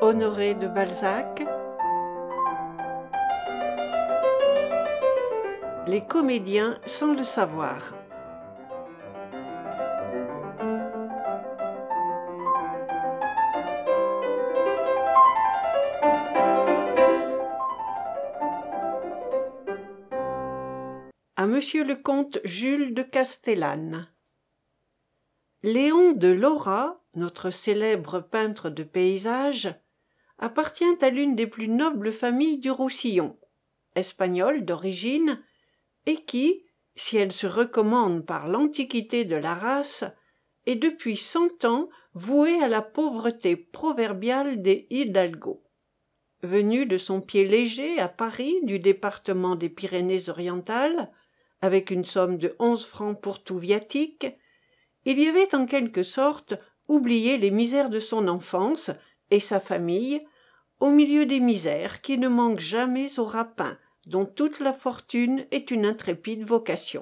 Honoré de Balzac. Les comédiens sans le savoir. À Monsieur le comte Jules de Castellane. Léon de Lora, notre célèbre peintre de paysages, appartient à l'une des plus nobles familles du Roussillon, espagnole d'origine, et qui, si elle se recommande par l'antiquité de la race, est depuis 100 ans vouée à la pauvreté proverbiale des hidalgos. Venu de son pied léger à Paris du département des Pyrénées-Orientales, avec une somme de 11 francs pour tout viatique, il y avait en quelque sorte oublié les misères de son enfance et sa famille, au milieu des misères qui ne manquent jamais aux rapins, dont toute la fortune est une intrépide vocation.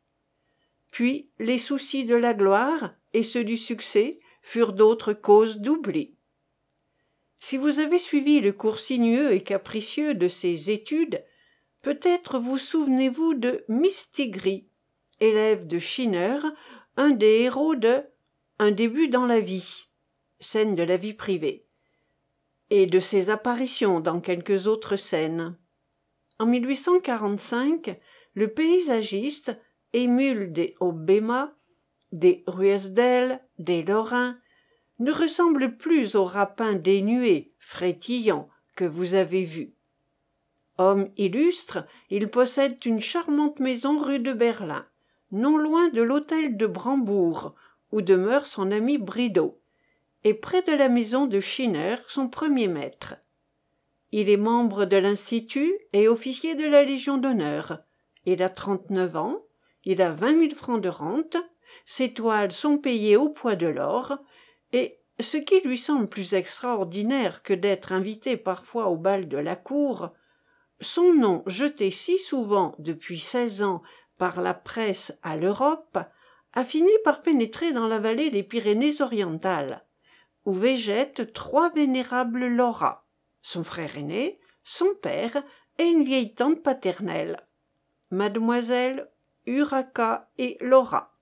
Puis les soucis de la gloire et ceux du succès furent d'autres causes d'oubli. Si vous avez suivi le cours sinueux et capricieux de ses études, peut-être vous souvenez-vous de Mistigris, élève de Schiller, un des héros de Un début dans la vie, scène de la vie privée, et de ses apparitions dans quelques autres scènes. En 1845, le paysagiste Émile des Hobbema, des Ruysdael, des Lorrain, ne ressemble plus au rapin dénué, frétillant, que vous avez vu. Homme illustre, il possède une charmante maison rue de Berlin, non loin de l'hôtel de Brambourg, où demeure son ami Brideau, et près de la maison de Schiller, son premier maître. Il est membre de l'Institut et officier de la Légion d'honneur. Il a 39 ans, il a 20 000 francs de rente, ses toiles sont payées au poids de l'or, et, ce qui lui semble plus extraordinaire que d'être invité parfois au bal de la cour, son nom jeté si souvent depuis 16 ans par la presse à l'Europe a fini par pénétrer dans la vallée des Pyrénées-Orientales, où végètent 3 vénérables Laura, son frère aîné, son père et une vieille tante paternelle, mademoiselle Urraca et Laura.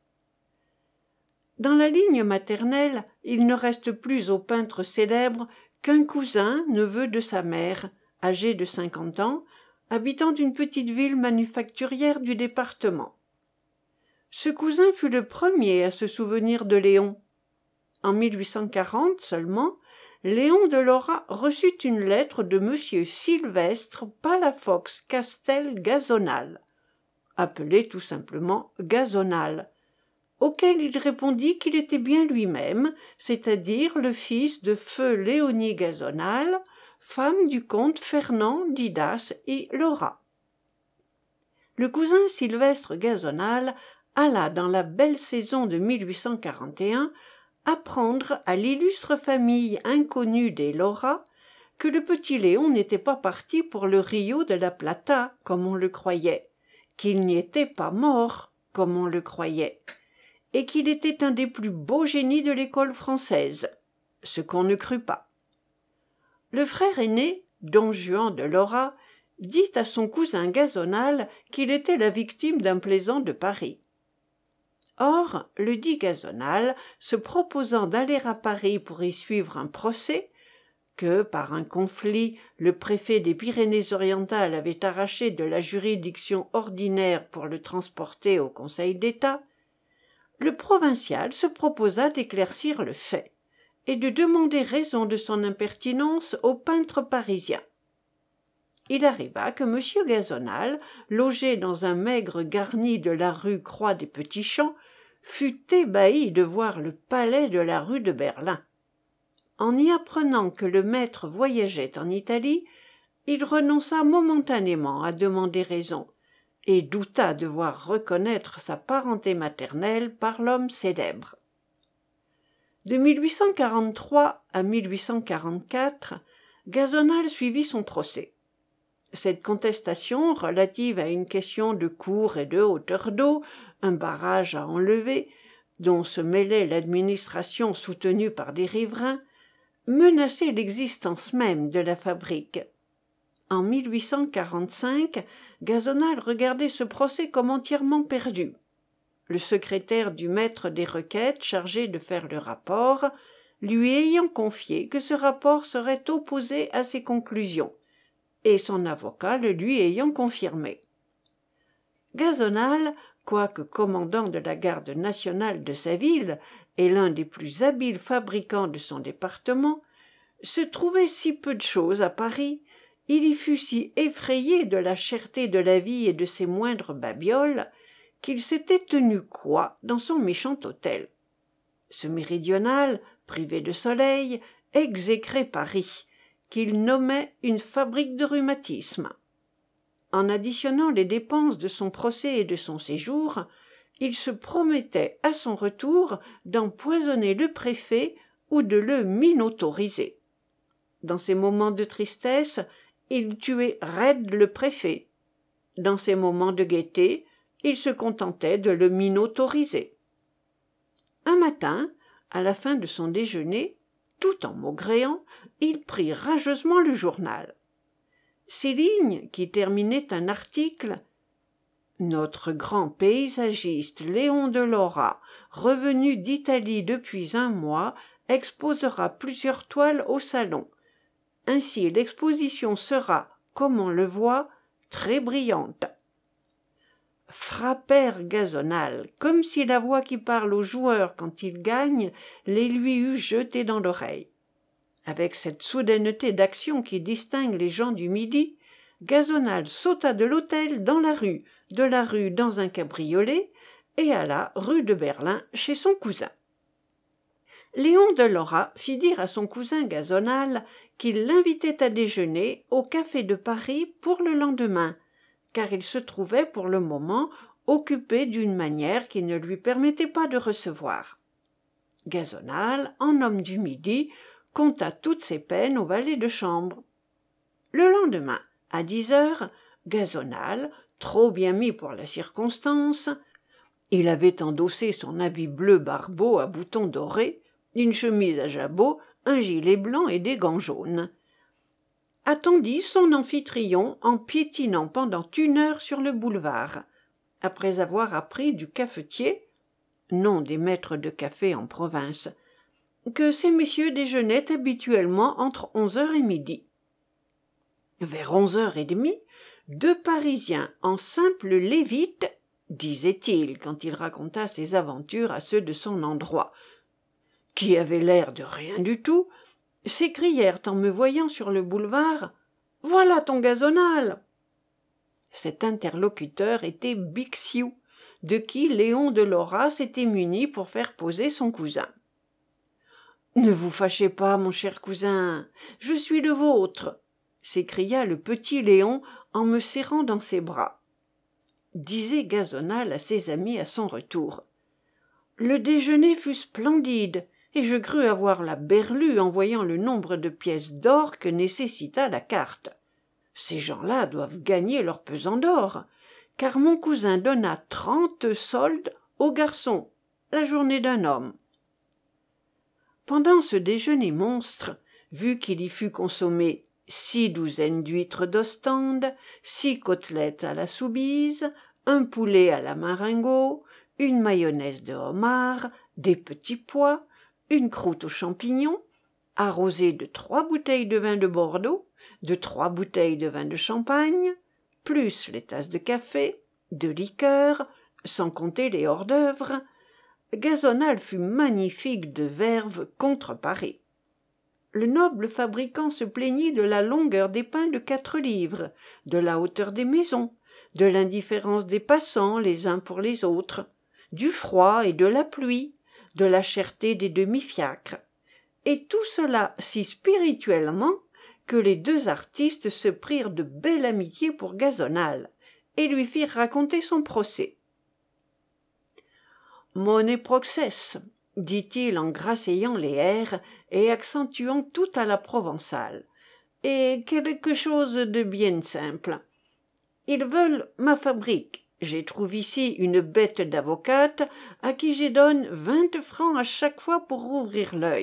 Dans la ligne maternelle, il ne reste plus au peintre célèbre qu'un cousin, neveu de sa mère, âgé de 50 ans, habitant une petite ville manufacturière du département. Ce cousin fut le premier à se souvenir de Léon. En 1840 seulement, Léon de Lora reçut une lettre de monsieur Sylvestre Palafox Castel Gazonal, appelé tout simplement Gazonal, auquel il répondit qu'il était bien lui-même, c'est-à-dire le fils de feu Léonie Gazonal, femme du comte Fernand d'Idas et Lora. Le cousin Sylvestre Gazonal alla dans la belle saison de 1841 apprendre à l'illustre famille inconnue des Lora que le petit Léon n'était pas parti pour le Rio de la Plata, comme on le croyait, qu'il n'y était pas mort, comme on le croyait, et qu'il était un des plus beaux génies de l'école française, ce qu'on ne crut pas. Le frère aîné, don Juan de Lora, dit à son cousin Gazonal qu'il était la victime d'un plaisant de Paris. Or, le dit Gazonal, se proposant d'aller à Paris pour y suivre un procès, que, par un conflit, le préfet des Pyrénées-Orientales avait arraché de la juridiction ordinaire pour le transporter au Conseil d'État, le provincial se proposa d'éclaircir le fait et de demander raison de son impertinence au peintre parisien. Il arriva que M. Gazonal, logé dans un maigre garni de la rue Croix des Petits Champs, fut ébahi de voir le palais de la rue de Berlin. En y apprenant que le maître voyageait en Italie, il renonça momentanément à demander raison, et douta de voir reconnaître sa parenté maternelle par l'homme célèbre. De 1843 à 1844, Gazonal suivit son procès. Cette contestation, relative à une question de cours et de hauteur d'eau, un barrage à enlever, dont se mêlait l'administration soutenue par des riverains, menaçait l'existence même de la fabrique. En 1845, Gazonal regardait ce procès comme entièrement perdu. Le secrétaire du maître des requêtes chargé de faire le rapport, lui ayant confié que ce rapport serait opposé à ses conclusions, et son avocat le lui ayant confirmé. Gazonal, quoique commandant de la garde nationale de sa ville et l'un des plus habiles fabricants de son département, se trouvait si peu de chose à Paris, il y fut si effrayé de la cherté de la vie et de ses moindres babioles, qu'il s'était tenu coi dans son méchant hôtel. Ce méridional, privé de soleil, exécrait Paris, qu'il nommait une fabrique de rhumatisme. En additionnant les dépenses de son procès et de son séjour, il se promettait à son retour d'empoisonner le préfet ou de le minotauriser. Dans ses moments de tristesse, il tuait raide le préfet. Dans ses moments de gaieté, il se contentait de le minotauriser. Un matin, à la fin de son déjeuner, tout en maugréant, il prit rageusement le journal. Ces lignes, qui terminaient un article « Notre grand paysagiste Léon de Lora, revenu d'Italie depuis un mois, exposera plusieurs toiles au salon. Ainsi l'exposition sera, comme on le voit, très brillante. » frappèrent Gazonal, comme si la voix qui parle aux joueurs quand ils gagnent les lui eût jetés dans l'oreille. Avec cette soudaineté d'action qui distingue les gens du Midi, Gazonal sauta de l'hôtel dans la rue, de la rue dans un cabriolet, et alla rue de Berlin chez son cousin. Léon de Lora fit dire à son cousin Gazonal qu'il l'invitait à déjeuner au Café de Paris pour le lendemain, car il se trouvait pour le moment occupé d'une manière qui ne lui permettait pas de recevoir. Gazonal, en homme du Midi, conta toutes ses peines au valet de chambre. Le lendemain, à 10 heures, Gazonal, trop bien mis pour la circonstance, il avait endossé son habit bleu barbeau à boutons dorés, une chemise à jabot, un gilet blanc et des gants jaunes, attendit son amphitryon en piétinant pendant 1 heure sur le boulevard, après avoir appris du cafetier, nom des maîtres de café en province, que ces messieurs déjeunaient habituellement entre 11 heures et midi. Vers 11 heures et demie, 2 Parisiens en simple lévite, disait-il quand il raconta ses aventures à ceux de son endroit, qui avaient l'air de rien du tout, s'écrièrent en me voyant sur le boulevard « Voilà ton Gazonal !» Cet interlocuteur était Bixiou, de qui Léon de Lora s'était muni pour faire poser son cousin. « Ne vous fâchez pas, mon cher cousin, je suis le vôtre !» s'écria le petit Léon en me serrant dans ses bras. Disait Gazonal à ses amis à son retour. « Le déjeuner fut splendide, et je crus avoir la berlue en voyant le nombre de pièces d'or que nécessita la carte. Ces gens-là doivent gagner leur pesant d'or, car mon cousin donna 30 soldes aux garçons, la journée d'un homme. » Pendant ce déjeuner monstre, vu qu'il y fut consommé 6 douzaines d'huîtres d'Ostende, 6 côtelettes à la Soubise, un poulet à la Marengo, une mayonnaise de homard, des petits pois, une croûte aux champignons, arrosée de 3 bouteilles de vin de Bordeaux, de 3 bouteilles de vin de Champagne, plus les tasses de café, de liqueur, sans compter les hors-d'œuvre, Gazonal fut magnifique de verve contreparée. Le noble fabricant se plaignit de la longueur des pains de 4 livres, de la hauteur des maisons, de l'indifférence des passants les uns pour les autres, du froid et de la pluie, de la cherté des demi-fiacres, et tout cela si spirituellement que les 2 artistes se prirent de belle amitié pour Gazonal et lui firent raconter son procès. « Mone proxès » dit-il en grasseyant les airs et accentuant tout à la provençale, « et quelque chose de bien simple. Ils veulent ma fabrique. J'ai trouvé ici une bête d'avocate à qui je donne 20 francs à chaque fois pour rouvrir l'œil,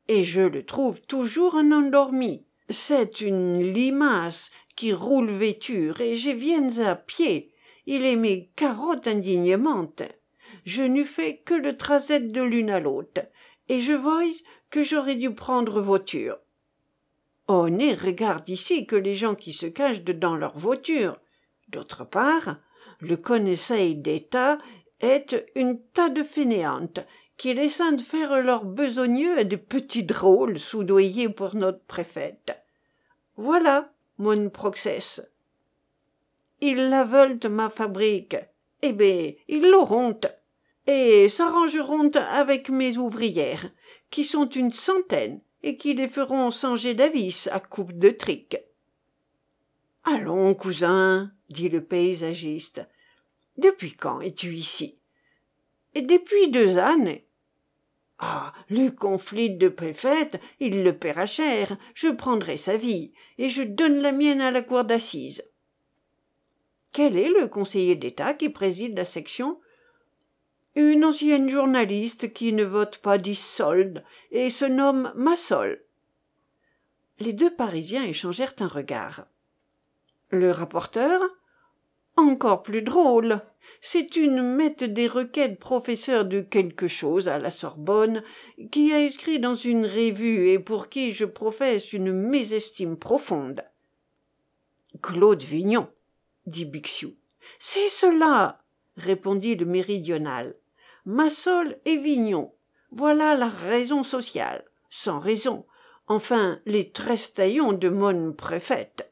et je le trouve toujours un endormi. C'est une limace qui roule vêture, et je viens à pied. Il est mes carottes indignement. Je n'eus fait que le trajet de l'une à l'autre, et je vois que j'aurais dû prendre voiture. On y regarde ici que les gens qui se cachent dedans leur voiture. D'autre part, le Conseil d'État est une tas de fainéantes qui laissent de faire leurs besogneux à de petits drôles soudoyés pour notre préfète. Voilà mon procès. Ils la veulent, ma fabrique. Eh bien, ils l'auront, et s'arrangeront avec mes ouvrières, qui sont une centaine, et qui les feront changer d'avis à coupe de trique. « Allons, cousin, dit le paysagiste, depuis quand es-tu ici? Et depuis 2 années. Ah, le conflit de préfète, il le paiera cher, je prendrai sa vie, et je donne la mienne à la cour d'assises. Quel est le conseiller d'État qui préside la section? Une ancienne journaliste qui ne vote pas 10 soldes et se nomme Massol. Les 2 Parisiens échangèrent un regard. Le rapporteur? Encore plus drôle. C'est une maître des requêtes professeur de quelque chose à la Sorbonne qui a écrit dans une revue et pour qui je professe une mésestime profonde. Claude Vignon, dit Bixiou. C'est cela, répondit le méridional. Massol et Vignon, voilà la raison sociale, sans raison, enfin les trestaillons de mon préfète.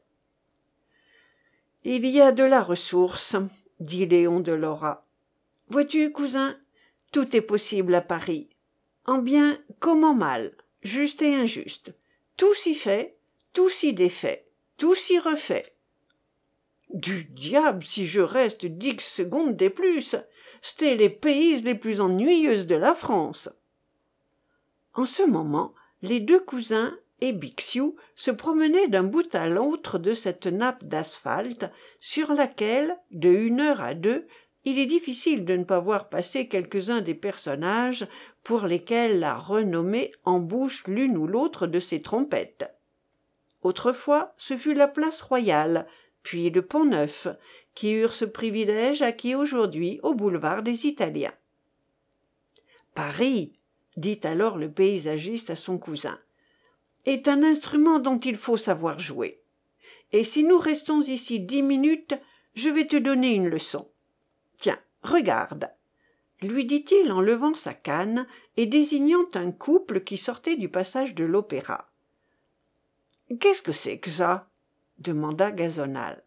Il y a de la ressource, dit Léon de Lora. Vois-tu, cousin, tout est possible à Paris, en bien comme en mal, juste et injuste. Tout s'y fait, tout s'y défait, tout s'y refait. Du diable si je reste 10 secondes de plus, c'étaient les pays les plus ennuyeuses de la France. En ce moment, les 2 cousins et Bixiou se promenaient d'un bout à l'autre de cette nappe d'asphalte sur laquelle, de 1 heure à 2, il est difficile de ne pas voir passer quelques-uns des personnages pour lesquels la renommée embouche l'une ou l'autre de ses trompettes. Autrefois, ce fut la place Royale, puis le Pont-Neuf, qui eurent ce privilège acquis aujourd'hui au boulevard des Italiens. Paris, dit alors le paysagiste à son cousin, est un instrument dont il faut savoir jouer. Et si nous restons ici 10 minutes, je vais te donner une leçon. Tiens, regarde, lui dit-il en levant sa canne et désignant un couple qui sortait du passage de l'Opéra. Qu'est-ce que c'est que ça? Demanda Gazonal.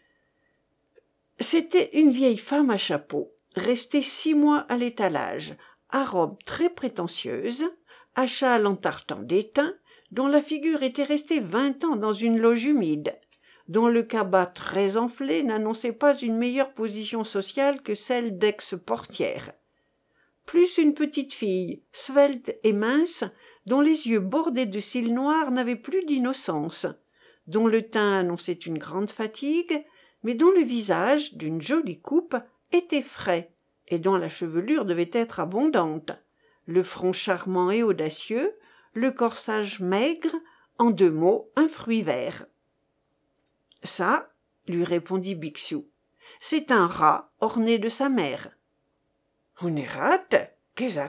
C'était une vieille femme à chapeau, restée 6 mois à l'étalage, à robe très prétentieuse, à châle en tartan d'étain, dont la figure était restée 20 ans dans une loge humide, dont le cabas très enflé n'annonçait pas une meilleure position sociale que celle d'ex-portière. Plus une petite fille, svelte et mince, dont les yeux bordés de cils noirs n'avaient plus d'innocence, dont le teint annonçait une grande fatigue, mais dont le visage, d'une jolie coupe, était frais, et dont la chevelure devait être abondante, le front charmant et audacieux, le corsage maigre, en 2 mots, un fruit vert. « Ça, lui répondit Bixiou, c'est un rat orné de sa mère. »« Une rate? Qu'est-ce? »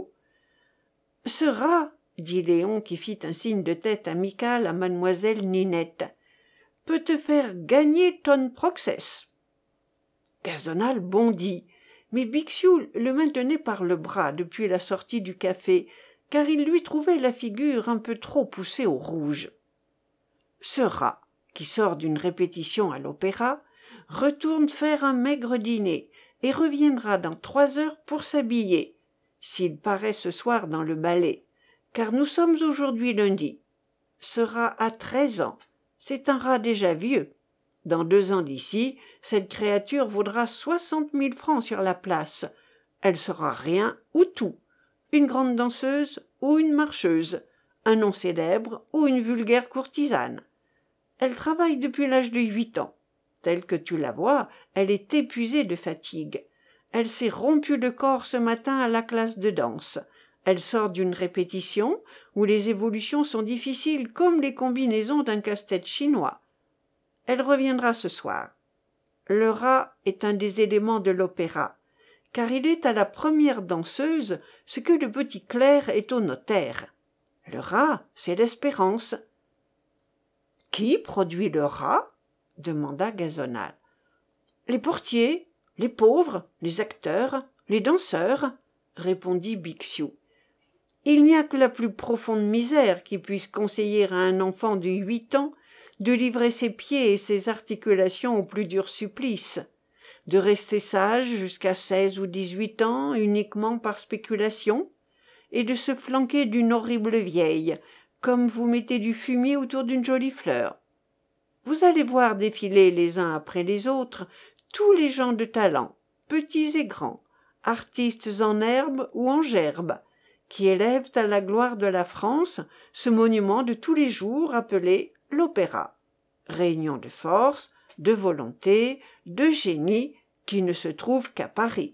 Ce rat, dit Léon qui fit un signe de tête amical à mademoiselle Ninette, peut te faire gagner ton procès. Gazonal bondit, mais Bixiou le maintenait par le bras depuis la sortie du café, car il lui trouvait la figure un peu trop poussée au rouge. Ce rat, qui sort d'une répétition à l'opéra, retourne faire un maigre dîner et reviendra dans 3 heures pour s'habiller, s'il paraît ce soir dans le ballet, car nous sommes aujourd'hui lundi. Ce rat a 13 ans, c'est un rat déjà vieux. Dans 2 ans d'ici, cette créature vaudra 60 000 francs sur la place. Elle sera rien ou tout, une grande danseuse ou une marcheuse, un nom célèbre ou une vulgaire courtisane. Elle travaille depuis l'âge de 8 ans. Telle que tu la vois, elle est épuisée de fatigue. Elle s'est rompu le corps ce matin à la classe de danse. Elle sort d'une répétition où les évolutions sont difficiles comme les combinaisons d'un casse-tête chinois. Elle reviendra ce soir. Le rat est un des éléments de l'opéra, car il est à la première danseuse ce que le petit clerc est au notaire. Le rat, c'est l'espérance. « Qui produit le rat ?» demanda Gazonal. « Les portiers, les pauvres, les acteurs, les danseurs, » répondit Bixiou. « Il n'y a que la plus profonde misère qui puisse conseiller à un enfant de 8 ans de livrer ses pieds et ses articulations au plus dur supplice, de rester sage jusqu'à 16 ou 18 ans uniquement par spéculation, et de se flanquer d'une horrible vieille, comme vous mettez du fumier autour d'une jolie fleur. Vous allez voir défiler les uns après les autres tous les gens de talent, petits et grands, artistes en herbe ou en gerbe, qui élèvent à la gloire de la France ce monument de tous les jours appelé l'opéra, réunion de force, de volonté, de génie, qui ne se trouve qu'à Paris.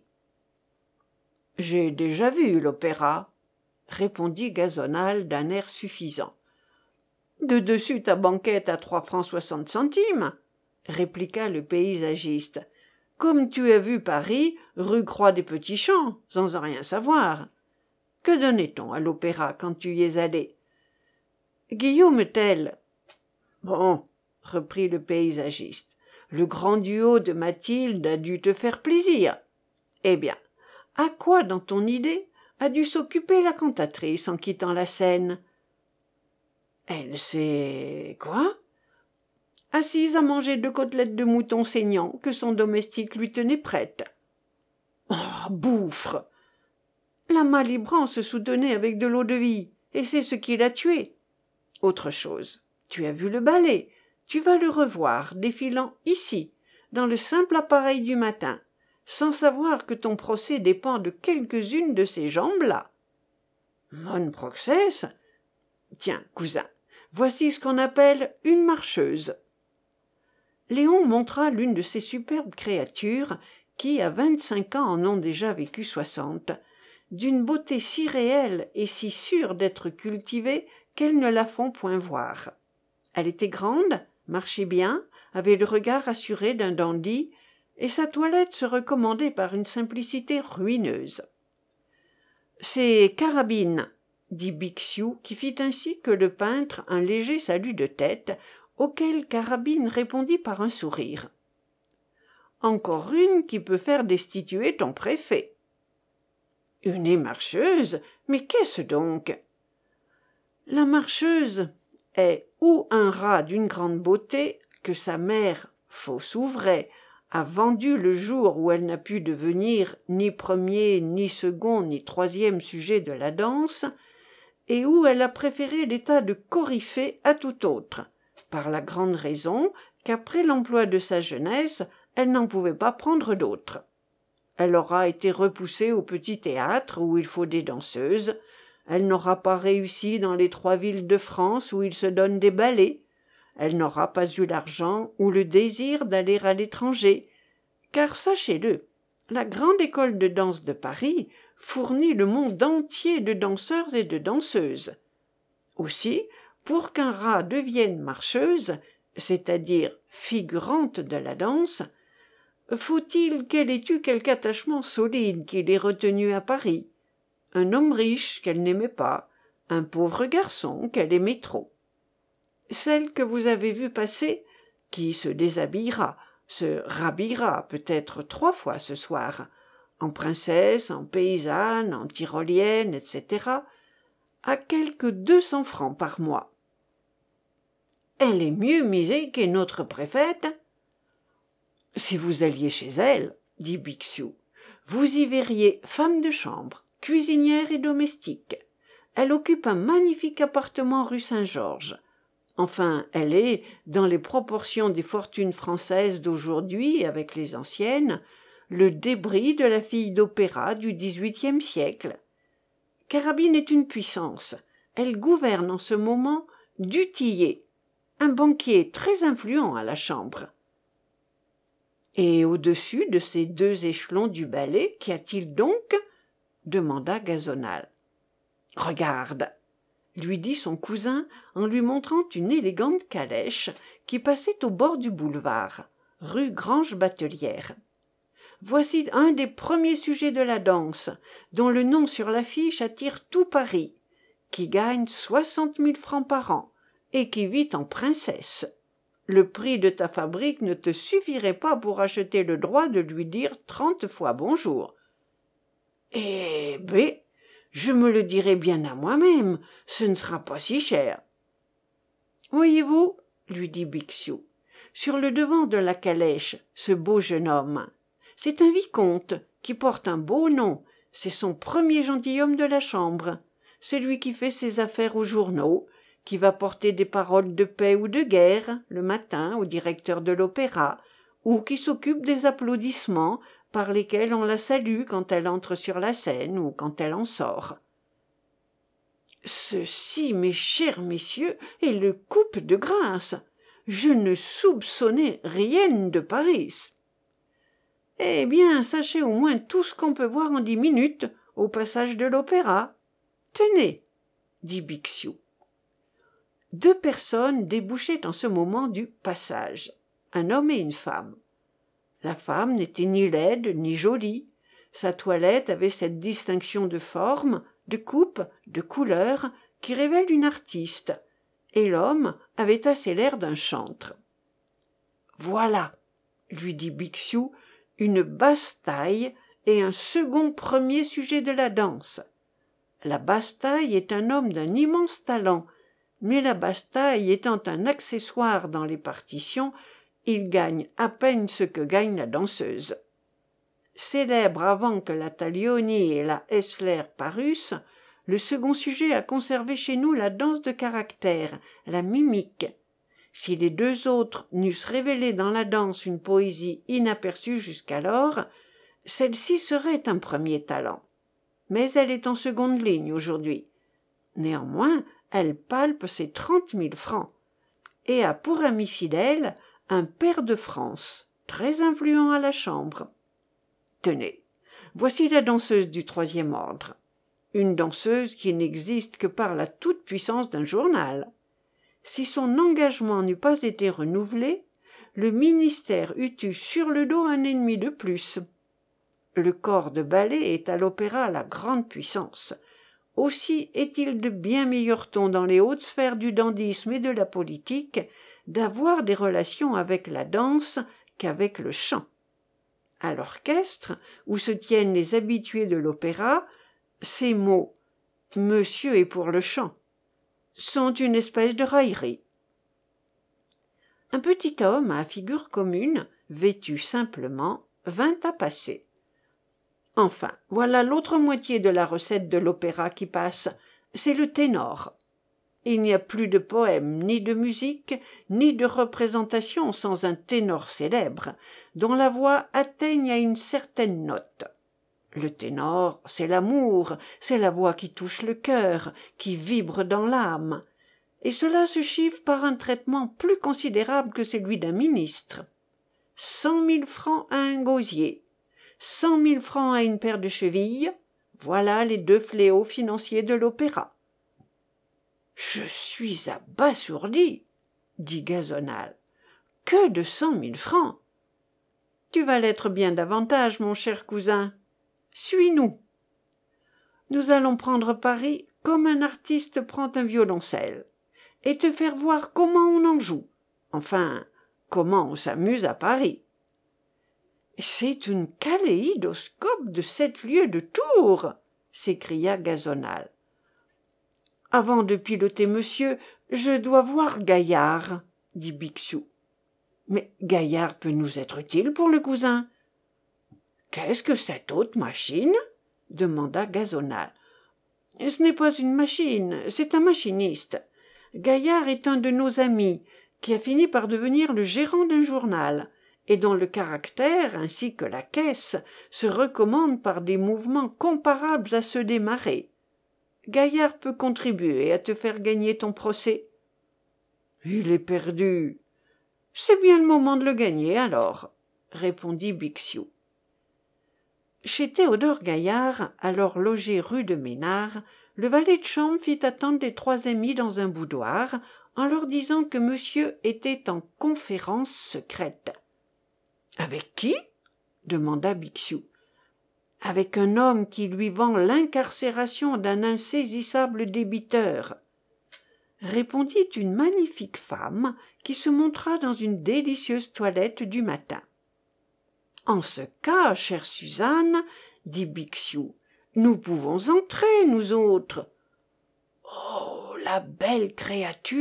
« J'ai déjà vu l'opéra, » répondit Gazonal d'un air suffisant. « De dessus ta banquette à 3 francs 60 centimes, répliqua le paysagiste, comme tu as vu Paris, rue Croix des Petits Champs, sans en rien savoir. Que donnait-on à l'opéra quand tu y es allé? Guillaume Tell. Bon, reprit le paysagiste, le grand duo de Mathilde a dû te faire plaisir. Eh bien, à quoi dans ton idée a dû s'occuper la cantatrice en quittant la scène? Elle s'est... quoi? Assise à manger 2 côtelettes de mouton saignant que son domestique lui tenait prêtes. Oh, bouffre! La Malibran se soutenait avec de l'eau-de-vie, et c'est ce qui l'a tuée. Autre chose, tu as vu le ballet, tu vas le revoir défilant ici, dans le simple appareil du matin, sans savoir que ton procès dépend de quelques-unes de ces jambes-là. Mon procès? Tiens, cousin, voici ce qu'on appelle une marcheuse. Léon montra l'une de ces superbes créatures qui, à 25 ans, en ont déjà vécu 60, d'une beauté si réelle et si sûre d'être cultivée qu'elles ne la font point voir. Elle était grande, marchait bien, avait le regard assuré d'un dandy, et sa toilette se recommandait par une simplicité ruineuse. « C'est Carabine, » dit Bixiou, qui fit ainsi que le peintre un léger salut de tête, auquel Carabine répondit par un sourire. « Encore une qui peut faire destituer ton préfet. »« Une marcheuse? Mais qu'est-ce donc ?» La marcheuse est ou un rat d'une grande beauté que sa mère, fausse ou vraie, a vendu le jour où elle n'a pu devenir ni premier, ni second, ni troisième sujet de la danse, et où elle a préféré l'état de coryphée à tout autre, par la grande raison qu'après l'emploi de sa jeunesse, elle n'en pouvait pas prendre d'autre. Elle aura été repoussée au petit théâtre où il faut des danseuses, elle n'aura pas réussi dans les 3 villes de France où il se donne des ballets, elle n'aura pas eu l'argent ou le désir d'aller à l'étranger, car sachez-le, la grande école de danse de Paris fournit le monde entier de danseurs et de danseuses. Aussi, pour qu'un rat devienne marcheuse, c'est-à-dire figurante de la danse, faut-il qu'elle ait eu quelque attachement solide qui l'ait retenue à Paris, un homme riche qu'elle n'aimait pas, un pauvre garçon qu'elle aimait trop. Celle que vous avez vue passer, qui se déshabillera, se rhabillera peut-être 3 fois ce soir, en princesse, en paysanne, en tyrolienne, etc., à quelque 200 francs par mois. Elle est mieux misée qu'est notre préfète. Si vous alliez chez elle, dit Bixiou, vous y verriez femme de chambre, cuisinière et domestique. Elle occupe un magnifique appartement rue Saint-Georges. Enfin, elle est, dans les proportions des fortunes françaises d'aujourd'hui avec les anciennes, le débris de la fille d'opéra du XVIIIe siècle. Carabine est une puissance. Elle gouverne en ce moment du Tillet, un banquier très influent à la Chambre. Et au-dessus de ces 2 échelons du ballet, qu'y a-t-il donc? Demanda Gazonal. « Regarde !» lui dit son cousin en lui montrant une élégante calèche qui passait au bord du boulevard, rue Grange-Batelière. « Voici un des premiers sujets de la danse, dont le nom sur l'affiche attire tout Paris, qui gagne 60 000 francs par an et qui vit en princesse. Le prix de ta fabrique ne te suffirait pas pour acheter le droit de lui dire 30 fois bonjour. »« Eh ben, je me le dirai bien à moi-même, ce ne sera pas si cher. »« Voyez-vous, lui dit Bixiou, sur le devant de la calèche, ce beau jeune homme. C'est un vicomte qui porte un beau nom, c'est son premier gentilhomme de la chambre, celui qui fait ses affaires aux journaux, qui va porter des paroles de paix ou de guerre le matin au directeur de l'opéra, ou qui s'occupe des applaudissements par lesquels on la salue quand elle entre sur la scène ou quand elle en sort. Ceci, mes chers messieurs, est le coupe de grâce. Je ne soupçonnais rien de Paris. Eh bien, sachez au moins tout ce qu'on peut voir en 10 minutes au passage de l'opéra. Tenez, dit Bixiou. 2 personnes débouchaient en ce moment du passage, un homme et une femme. La femme n'était ni laide ni jolie. Sa toilette avait cette distinction de forme, de coupe, de couleur qui révèle une artiste, et l'homme avait assez l'air d'un chantre. « Voilà, lui dit Bixiou, une basse-taille et un second premier sujet de la danse. La basse-taille est un homme d'un immense talent, mais la basse-taille étant un accessoire dans les partitions, il gagne à peine ce que gagne la danseuse. Célèbre avant que la Taglioni et la Hessler parussent, le second sujet a conservé chez nous la danse de caractère, la mimique. Si les 2 autres n'eussent révélé dans la danse une poésie inaperçue jusqu'alors, celle-ci serait un premier talent. Mais elle est en seconde ligne aujourd'hui. Néanmoins, elle palpe ses 30 000 francs et a pour ami fidèle un pair de France, très influent à la chambre. Tenez, voici la danseuse du 3e ordre, une danseuse qui n'existe que par la toute-puissance d'un journal. Si son engagement n'eût pas été renouvelé, le ministère eût eu sur le dos un ennemi de plus. Le corps de ballet est à l'opéra la grande puissance. Aussi est-il de bien meilleur ton dans les hautes sphères du dandysme et de la politique d'avoir des relations avec la danse qu'avec le chant. À l'orchestre, où se tiennent les habitués de l'opéra, ces mots « Monsieur est pour le chant » sont une espèce de raillerie. Un petit homme à figure commune, vêtu simplement, vint à passer. Enfin, voilà l'autre moitié de la recette de l'opéra qui passe, c'est le ténor. Il n'y a plus de poème, ni de musique, ni de représentation sans un ténor célèbre, dont la voix atteigne à une certaine note. Le ténor, c'est l'amour, c'est la voix qui touche le cœur, qui vibre dans l'âme, et cela se chiffre par un traitement plus considérable que celui d'un ministre. 100 000 francs à un gosier, 100 000 francs à une paire de chevilles, voilà les 2 fléaux financiers de l'opéra. « Je suis abasourdi, » dit Gazonal. « Que de 100 000 francs ! Tu vas l'être bien davantage, mon cher cousin. Suis-nous. Nous allons prendre Paris comme un artiste prend un violoncelle, et te faire voir comment on en joue, enfin, comment on s'amuse à Paris. » « C'est une kaléidoscope de 7 lieues de tour !» s'écria Gazonal. « Avant de piloter monsieur, je dois voir Gaillard, » dit Bixiou. « Mais Gaillard peut nous être utile pour le cousin. »« Qu'est-ce que cette haute machine ?» demanda Gazonal. « Ce n'est pas une machine, c'est un machiniste. Gaillard est un de nos amis, qui a fini par devenir le gérant d'un journal, et dont le caractère, ainsi que la caisse, se recommandent par des mouvements comparables à ceux des marées. Gaillard peut contribuer à te faire gagner ton procès. »« Il est perdu. »« C'est bien le moment de le gagner, alors, » répondit Bixiou. Chez Théodore Gaillard, alors logé rue de Ménars, le valet de chambre fit attendre les 3 amis dans un boudoir, en leur disant que monsieur était en conférence secrète. « Avec qui ?» demanda Bixiou. « Avec un homme qui lui vend l'incarcération d'un insaisissable débiteur, » répondit une magnifique femme qui se montra dans une délicieuse toilette du matin. « En ce cas, chère Suzanne, dit Bixiou, nous pouvons entrer, nous autres. »« Oh, la belle créature !»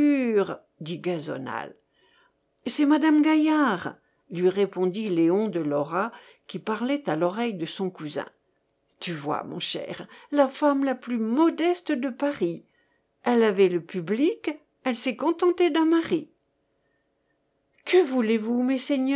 dit Gazonal. « C'est madame Gaillard, » lui répondit Léon de Lora, qui parlait à l'oreille de son cousin. « Tu vois, mon cher, la femme la plus modeste de Paris. Elle avait le public, elle s'est contentée d'un mari. »« Que voulez-vous, messeigneurs ?»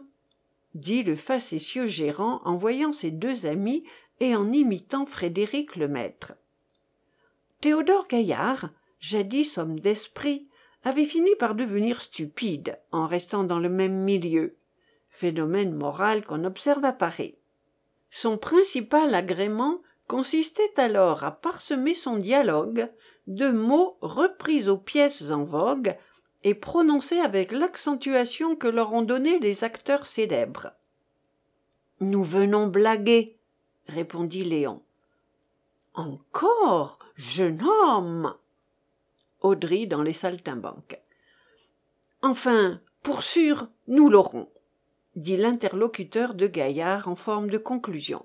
dit le facétieux gérant en voyant ses 2 amis et en imitant Frédéric Lemaître. Théodore Gaillard, jadis homme d'esprit, avait fini par devenir stupide en restant dans le même milieu, phénomène moral qu'on observe à Paris. Son principal agrément consistait alors à parsemer son dialogue de mots repris aux pièces en vogue et prononcés avec l'accentuation que leur ont donnée les acteurs célèbres. « Nous venons blaguer, » répondit Léon. « Encore, jeune homme !» Audry dans les saltimbanques. « Enfin, pour sûr, nous l'aurons, » dit l'interlocuteur de Gaillard en forme de conclusion.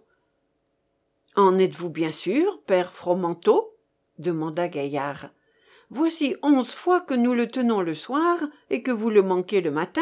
« En êtes-vous bien sûr, père Fromenteau ?» demanda Gaillard. « Voici 11 fois que nous le tenons le soir et que vous le manquez le matin. »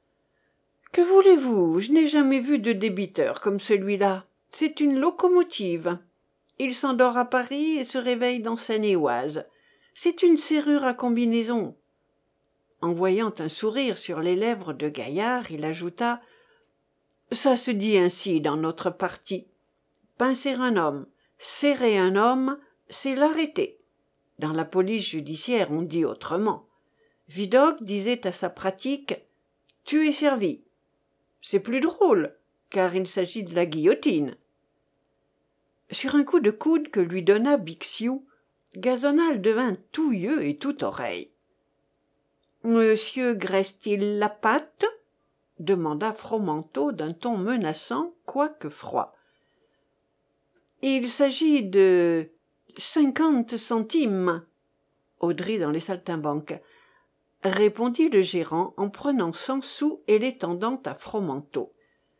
« Que voulez-vous, je n'ai jamais vu de débiteur comme celui-là. C'est une locomotive. Il s'endort à Paris et se réveille dans Seine-et-Oise. C'est une serrure à combinaison. » En voyant un sourire sur les lèvres de Gaillard, il ajouta « Ça se dit ainsi dans notre parti. Pincer un homme, serrer un homme, c'est l'arrêter. Dans la police judiciaire, on dit autrement. Vidocq disait à sa pratique « Tu es servi ». C'est plus drôle, car il s'agit de la guillotine. Sur un coup de coude que lui donna Bixiou, Gazonal devint tout yeux et tout oreille. « Monsieur graisse-t-il la pâte ?» demanda Fromenteau d'un ton menaçant, quoique froid. « Il s'agit de 50 centimes, » Audry dans les saltimbanques, répondit le gérant en prenant 100 sous et les tendant à Fromenteau.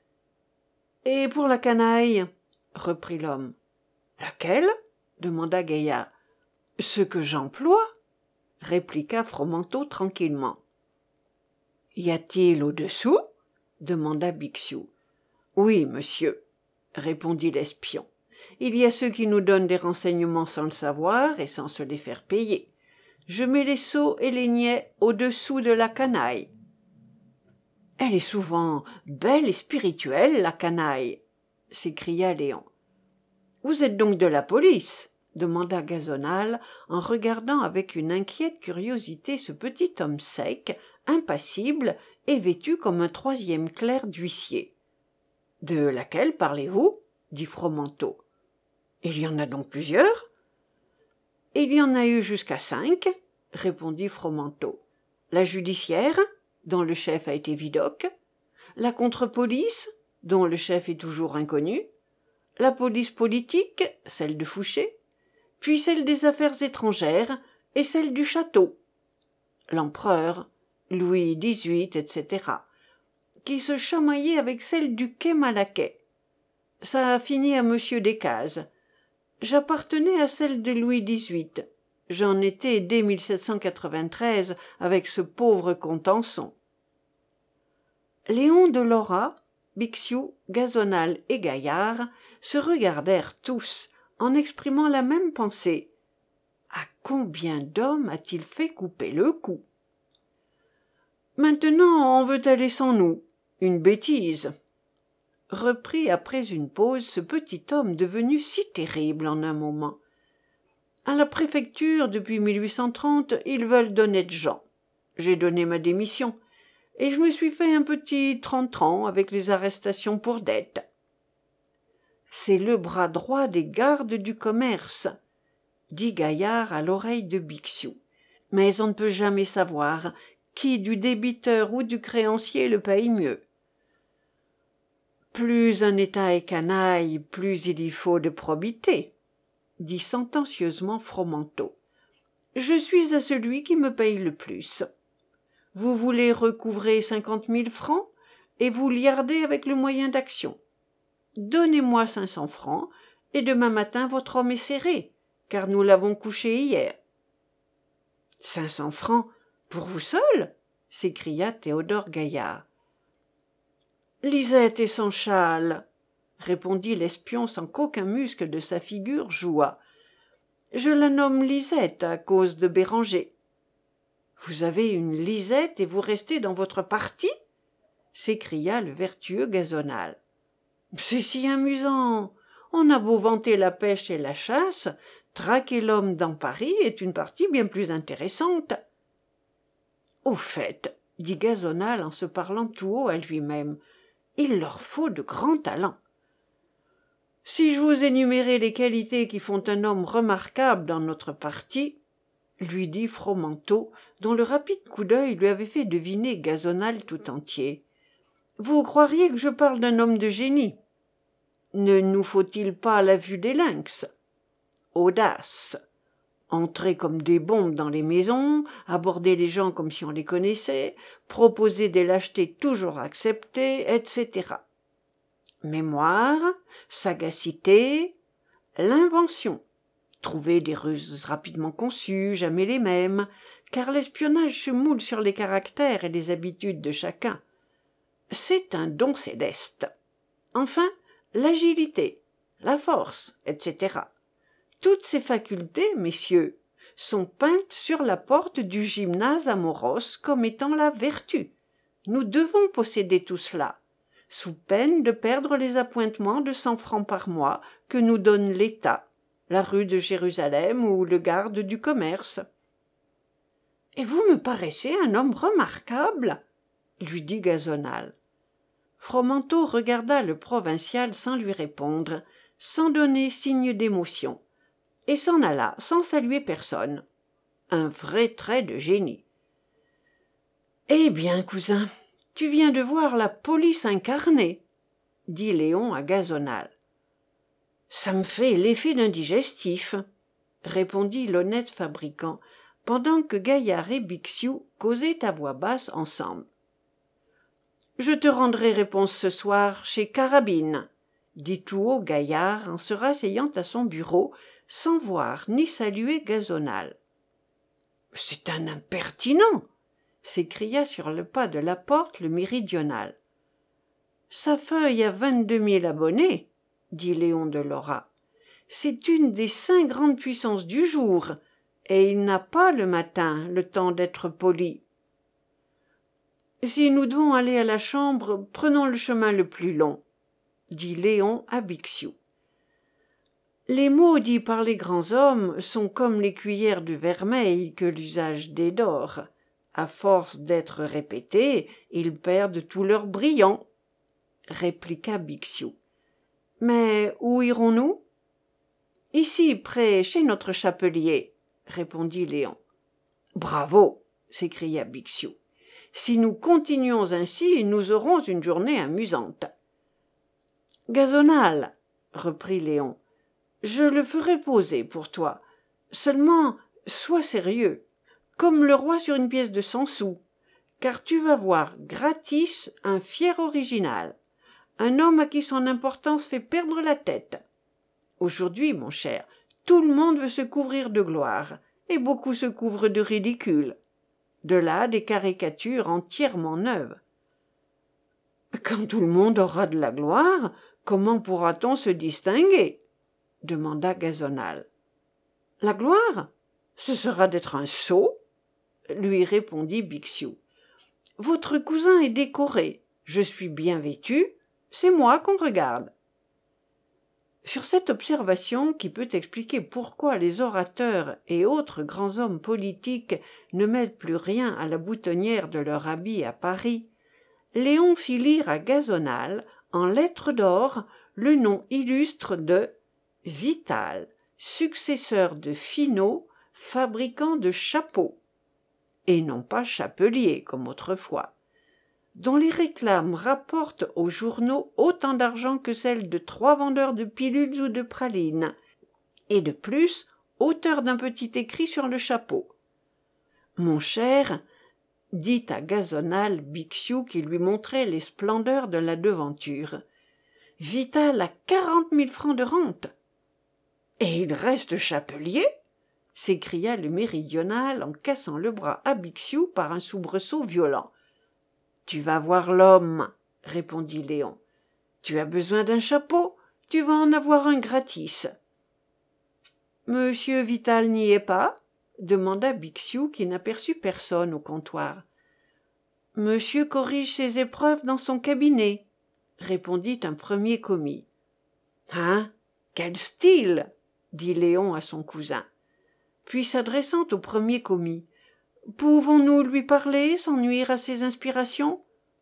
« Et pour la canaille ?» reprit l'homme. « Laquelle ?» demanda Gaillard. « Ce que j'emploie, » répliqua Fromenteau tranquillement. « Y a-t-il au-dessous ?» demanda Bixiou. « Oui, monsieur, » répondit l'espion. « Il y a ceux qui nous donnent des renseignements sans le savoir et sans se les faire payer. Je mets les sots et les niais au-dessous de la canaille. »« Elle est souvent belle et spirituelle, la canaille !» s'écria Léon. « Vous êtes donc de la police ?» demanda Gazonal en regardant avec une inquiète curiosité ce petit homme sec, impassible et vêtu comme un 3e clerc d'huissier. « De laquelle parlez-vous » dit Fromenteau. « Il y en a donc plusieurs ?»« Il y en a eu jusqu'à 5, » répondit Fromenteau. « La judiciaire, dont le chef a été Vidocq, la contre-police, dont le chef est toujours inconnu, la police politique, celle de Fouché, puis celle des affaires étrangères et celle du château, l'empereur, Louis XVIII, etc., qui se chamaillait avec celle du quai Malaquais. Ça a fini à monsieur Descazes. J'appartenais à celle de Louis XVIII. J'en étais dès 1793 avec ce pauvre Contenson. » Léon de Lora, Bixiou, Gazonal et Gaillard se regardèrent tous en exprimant la même pensée. À combien d'hommes a-t-il fait couper le cou? Maintenant on veut aller sans nous. Une bêtise, reprit après une pause ce petit homme devenu si terrible en un moment. À la préfecture, depuis 1830, ils veulent d'honnêtes gens. J'ai donné ma démission, et je me suis fait un petit 30 avec les arrestations pour dette. C'est le bras droit des gardes du commerce. dit Gaillard à l'oreille de Bixiou. Mais on ne peut jamais savoir qui du débiteur ou du créancier le paye mieux. Plus un État est canaille, plus il y faut de probité, dit sentencieusement Fromenteau. Je suis à celui qui me paye le plus. Vous voulez recouvrer 50 000 francs et vous liardez avec le moyen d'action. Donnez-moi 500 francs et demain matin votre homme est serré, car nous l'avons couché hier. 500 francs pour vous seul s'écria Théodore Gaillard. Lisette est sans châle, répondit l'espion sans qu'aucun muscle de sa figure jouât. Je la nomme Lisette à cause de Béranger. Vous avez une Lisette et vous restez dans votre parti s'écria le vertueux Gazonal. C'est si amusant. On a beau vanter la pêche et la chasse, traquer l'homme dans Paris est une partie bien plus intéressante. Au fait, dit Gazonal en se parlant tout haut à lui-même, il leur faut de grands talents. Si je vous énumérais les qualités qui font un homme remarquable dans notre parti, lui dit Fromenteau, dont le rapide coup d'œil lui avait fait deviner Gazonal tout entier, vous croiriez que je parle d'un homme de génie. Ne nous faut-il pas la vue des lynx? Audace. Entrer comme des bombes dans les maisons, aborder les gens comme si on les connaissait, proposer des lâchetés toujours acceptées, etc. Mémoire, sagacité, l'invention. Trouver des ruses rapidement conçues, jamais les mêmes, car l'espionnage se moule sur les caractères et les habitudes de chacun. C'est un don céleste. Enfin, l'agilité, la force, etc. Toutes ces facultés, messieurs, sont peintes sur la porte du gymnase Amoros comme étant la vertu. Nous devons posséder tout cela, sous peine de perdre les appointements de 100 francs par mois que nous donne l'État, la rue de Jérusalem ou le garde du commerce. « Et vous me paraissez un homme remarquable, » lui dit Gazonal. Fromenteau regarda le provincial sans lui répondre, sans donner signe d'émotion, et s'en alla sans saluer personne. Un vrai trait de génie. « Eh bien, cousin, tu viens de voir la police incarnée, » dit Léon à Gazonal. « Ça me fait l'effet d'un digestif, » répondit l'honnête fabricant, pendant que Gaillard et Bixiou causaient à voix basse ensemble. « Je te rendrai réponse ce soir chez Carabine, » dit tout haut Gaillard en se rasseyant à son bureau, sans voir ni saluer Gazonal. « C'est un impertinent !» s'écria sur le pas de la porte le méridional. « Sa feuille a 22 000 abonnés, » dit Léon de Lora. « C'est une des 5 grandes puissances du jour, et il n'a pas le matin le temps d'être poli. » « Si nous devons aller à la chambre, prenons le chemin le plus long, » dit Léon à Bixiou. Les mots dits par les grands hommes sont comme les cuillères de vermeil que l'usage dédore. À force d'être répétés, ils perdent tout leur brillant, répliqua Bixiou. Mais où irons-nous? Ici, près, chez notre chapelier, répondit Léon. Bravo, s'écria Bixiou. Si nous continuons ainsi, nous aurons une journée amusante. Gazonal, reprit Léon, je le ferai poser pour toi. Seulement, sois sérieux, comme le roi sur une pièce de 100 sous, car tu vas voir gratis un fier original, un homme à qui son importance fait perdre la tête. Aujourd'hui, mon cher, tout le monde veut se couvrir de gloire, et beaucoup se couvrent de ridicule. De là des caricatures entièrement neuves. Quand tout le monde aura de la gloire, comment pourra-t-on se distinguer? Demanda Gazonal. La gloire? Ce sera d'être un sot, lui répondit Bixiou. Votre cousin est décoré, je suis bien vêtu, c'est moi qu'on regarde. Sur cette observation, qui peut expliquer pourquoi les orateurs et autres grands hommes politiques ne mettent plus rien à la boutonnière de leur habit à Paris, Léon fit lire à Gazonal, en lettres d'or, le nom illustre de Vital, successeur de Finot, fabricant de chapeaux, et non pas chapelier comme autrefois, dont les réclames rapportent aux journaux autant d'argent que celles de 3 vendeurs de pilules ou de pralines, et de plus auteur d'un petit écrit sur le chapeau. Mon cher, dit à Gazonal Bixiou qui lui montrait les splendeurs de la devanture, Vital a 40 000 francs de rente. Et il reste chapelier? S'écria le méridional en cassant le bras à Bixiou par un soubresaut violent. Tu vas voir l'homme, répondit Léon. Tu as besoin d'un chapeau, tu vas en avoir un gratis. Monsieur Vital n'y est pas? Demanda Bixiou qui n'aperçut personne au comptoir. Monsieur corrige ses épreuves dans son cabinet, répondit un premier commis. Hein? Quel style! Dit Léon à son cousin. Puis s'adressant au premier commis. Pouvons-nous lui parler sans nuire à ses inspirations?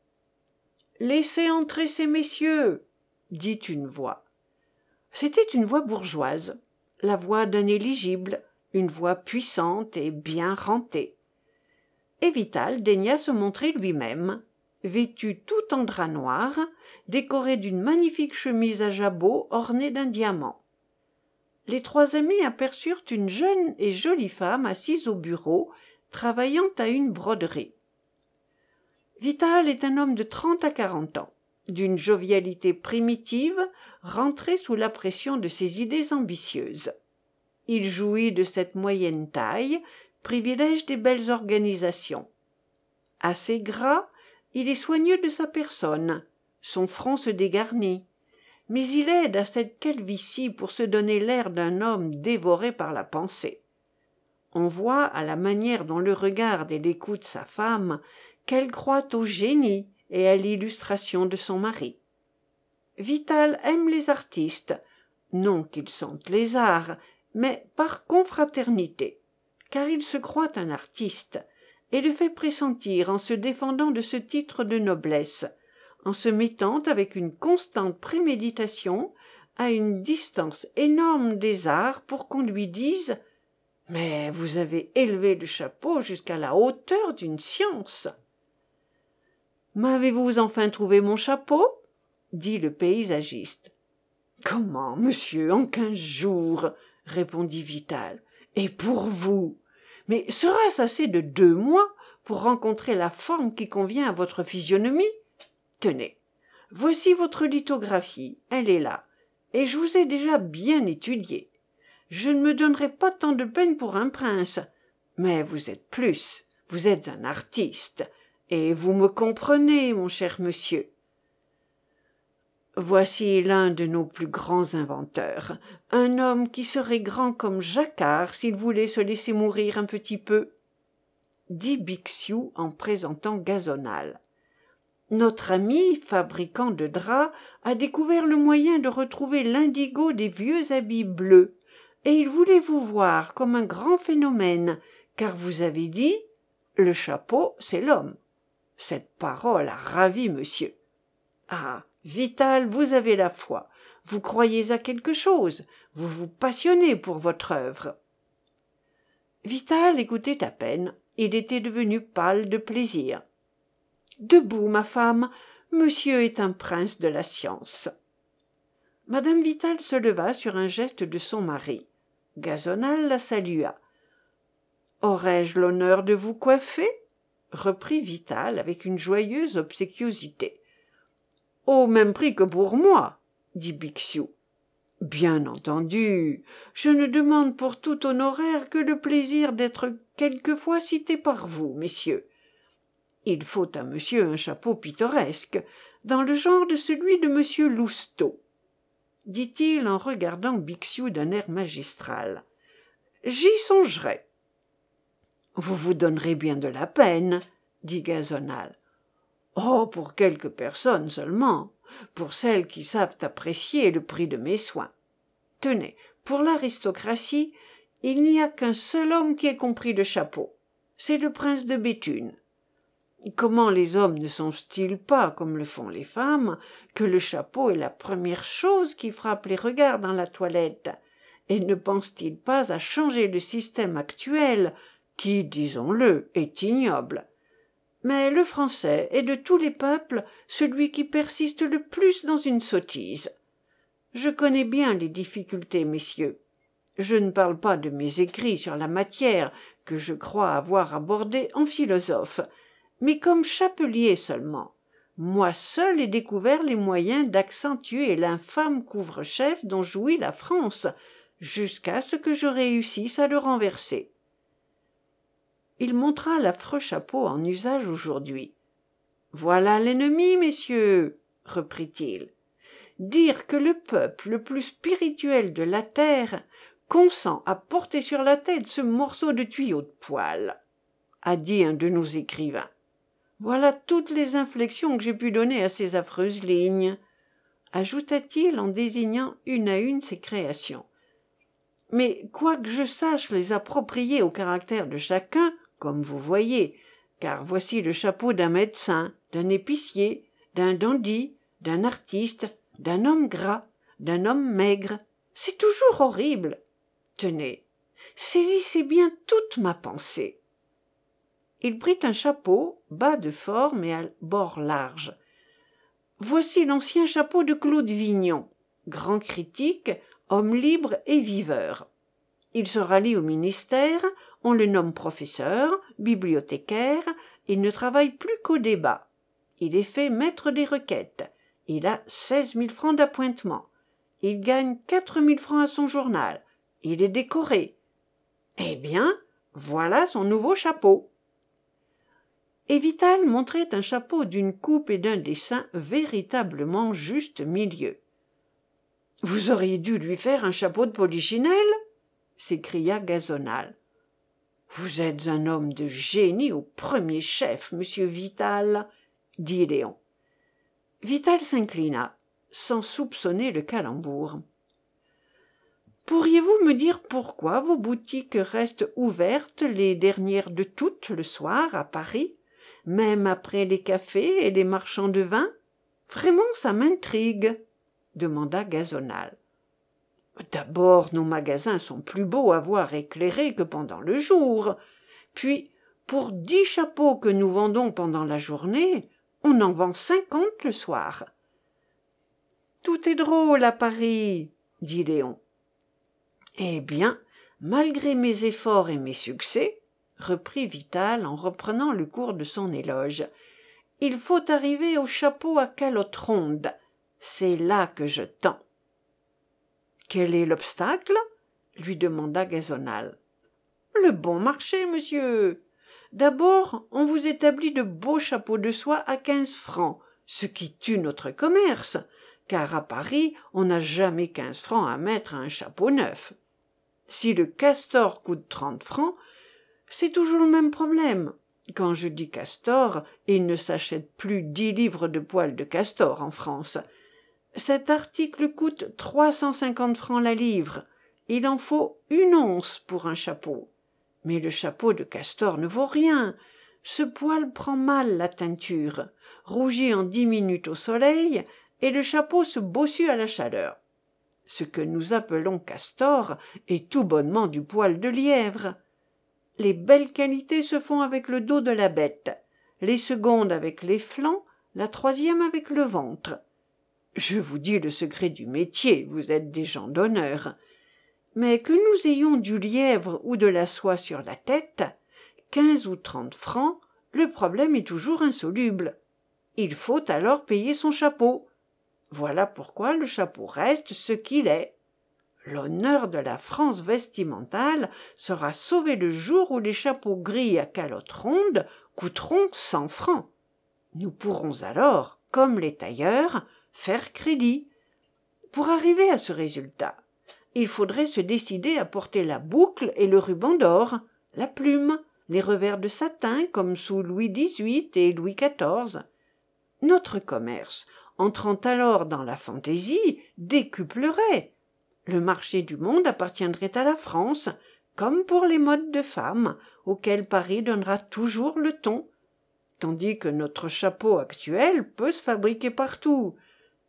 Laissez entrer ces messieurs, dit une voix. C'était une voix bourgeoise, la voix d'un éligible, une voix puissante et bien rentée. Et Vital daigna se montrer lui-même, vêtu tout en drap noir, décoré d'une magnifique chemise à jabot ornée d'un diamant. Les 3 amis aperçurent une jeune et jolie femme assise au bureau, travaillant à une broderie. Vital est un homme de 30 à 40 ans, d'une jovialité primitive, rentré sous la pression de ses idées ambitieuses. Il jouit de cette moyenne taille, privilège des belles organisations. Assez gras, il est soigneux de sa personne, son front se dégarnit, mais il aide à cette calvitie pour se donner l'air d'un homme dévoré par la pensée. On voit, à la manière dont le regarde et l'écoute sa femme, qu'elle croit au génie et à l'illustration de son mari. Vital aime les artistes, non qu'ils sentent les arts, mais par confraternité, car il se croit un artiste, et le fait pressentir en se défendant de ce titre de noblesse, en se mettant avec une constante préméditation à une distance énorme des arts pour qu'on lui dise « Mais vous avez élevé le chapeau jusqu'à la hauteur d'une science !»« M'avez-vous enfin trouvé mon chapeau ?» dit le paysagiste. « Comment, monsieur, en 15 jours ?» répondit Vital. « Et pour vous? Mais sera-ce assez de 2 mois pour rencontrer la forme qui convient à votre physionomie? Tenez, voici votre lithographie, elle est là, et je vous ai déjà bien étudié. Je ne me donnerai pas tant de peine pour un prince, mais vous êtes plus, vous êtes un artiste, et vous me comprenez, mon cher monsieur. Voici l'un de nos plus grands inventeurs, un homme qui serait grand comme Jacquard s'il voulait se laisser mourir un petit peu, dit Bixiou en présentant Gazonal. Notre ami, fabricant de draps, a découvert le moyen de retrouver l'indigo des vieux habits bleus, et il voulait vous voir comme un grand phénomène, car vous avez dit « le chapeau, c'est l'homme ». Cette parole a ravi monsieur. Ah, Vital, vous avez la foi, vous croyez à quelque chose, vous vous passionnez pour votre œuvre. Vital écoutait à peine, il était devenu pâle de plaisir. Debout, ma femme, monsieur est un prince de la science. Madame Vital se leva sur un geste de son mari. Gazonal la salua. Aurais-je l'honneur de vous coiffer? Reprit Vital avec une joyeuse obséquiosité. Au même prix que pour moi, dit Bixiou. Bien entendu, je ne demande pour tout honoraire que le plaisir d'être quelquefois cité par vous, messieurs. Il faut à monsieur un chapeau pittoresque, dans le genre de celui de monsieur Lousteau, dit-il en regardant Bixiou d'un air magistral. J'y songerai. Vous vous donnerez bien de la peine, dit Gazonal. Oh, pour quelques personnes seulement, pour celles qui savent apprécier le prix de mes soins. Tenez, pour l'aristocratie, il n'y a qu'un seul homme qui ait compris le chapeau, c'est le prince de Béthune. Comment les hommes ne songent-ils pas, comme le font les femmes, que le chapeau est la première chose qui frappe les regards dans la toilette, et ne pense-t-il pas à changer le système actuel, qui, disons-le, est ignoble? Mais le Français est de tous les peuples celui qui persiste le plus dans une sottise. Je connais bien les difficultés, messieurs. Je ne parle pas de mes écrits sur la matière, que je crois avoir abordés en philosophe, mais comme chapelier seulement. Moi seul ai découvert les moyens d'accentuer l'infâme couvre-chef dont jouit la France, jusqu'à ce que je réussisse à le renverser. Il montra l'affreux chapeau en usage aujourd'hui. « Voilà l'ennemi, messieurs, reprit-il. Dire que le peuple le plus spirituel de la terre consent à porter sur la tête ce morceau de tuyau de poêle, a dit un de nos écrivains. Voilà toutes les inflexions que j'ai pu donner à ces affreuses lignes, ajouta-t-il en désignant une à une ses créations. Mais quoique je sache les approprier au caractère de chacun, comme vous voyez, car voici le chapeau d'un médecin, d'un épicier, d'un dandy, d'un artiste, d'un homme gras, d'un homme maigre. C'est toujours horrible. Tenez, saisissez bien toute ma pensée. Il prit un chapeau, bas de forme et à bord large. Voici l'ancien chapeau de Claude Vignon, grand critique, homme libre et viveur. Il se rallie au ministère, on le nomme professeur, bibliothécaire, il ne travaille plus qu'au débat. Il est fait maître des requêtes. Il a 16 000 francs d'appointement. Il gagne 4 000 francs à son journal. Il est décoré. Eh bien, voilà son nouveau chapeau. Et Vital montrait un chapeau d'une coupe et d'un dessin véritablement juste milieu. « Vous auriez dû lui faire un chapeau de polichinelle » s'écria Gazonal. « Vous êtes un homme de génie au premier chef, monsieur Vital, » dit Léon. Vital s'inclina, sans soupçonner le calembour. « Pourriez-vous me dire pourquoi vos boutiques restent ouvertes les dernières de toutes le soir à Paris, même après les cafés et les marchands de vin? Vraiment, ça m'intrigue, » demanda Gazonal. « D'abord, nos magasins sont plus beaux à voir éclairés que pendant le jour. Puis, pour 10 chapeaux que nous vendons pendant la journée, on en vend 50 le soir. »« Tout est drôle à Paris, » dit Léon. « Eh bien, malgré mes efforts et mes succès, » reprit Vital en reprenant le cours de son éloge, « il faut arriver au chapeau à calotte ronde. C'est là que je tends. »« Quel est l'obstacle ?» lui demanda Gazonal. « Le bon marché, monsieur. D'abord, on vous établit de beaux chapeaux de soie à 15 francs, ce qui tue notre commerce, car à Paris, on n'a jamais 15 francs à mettre à un chapeau neuf. Si le castor coûte 30 francs, c'est toujours le même problème. Quand je dis castor, il ne s'achète plus 10 livres de poils de castor en France. Cet article coûte 350 francs la livre. Il en faut 1 once pour un chapeau. Mais le chapeau de castor ne vaut rien. Ce poil prend mal la teinture, rougit en 10 minutes au soleil, et le chapeau se bossue à la chaleur. Ce que nous appelons castor est tout bonnement du poil de lièvre. Les belles qualités se font avec le dos de la bête, les secondes avec les flancs, la troisième avec le ventre. Je vous dis le secret du métier, vous êtes des gens d'honneur. Mais que nous ayons du lièvre ou de la soie sur la tête, 15 ou 30 francs, le problème est toujours insoluble. Il faut alors payer son chapeau. Voilà pourquoi le chapeau reste ce qu'il est. L'honneur de la France vestimentale sera sauvé le jour où les chapeaux gris à calotte ronde coûteront 100 francs. Nous pourrons alors, comme les tailleurs, faire crédit. Pour arriver à ce résultat, il faudrait se décider à porter la boucle et le ruban d'or, la plume, les revers de satin comme sous Louis XVIII et Louis XIV. Notre commerce, entrant alors dans la fantaisie, décuplerait. Le marché du monde appartiendrait à la France, comme pour les modes de femmes, auxquelles Paris donnera toujours le ton, tandis que notre chapeau actuel peut se fabriquer partout.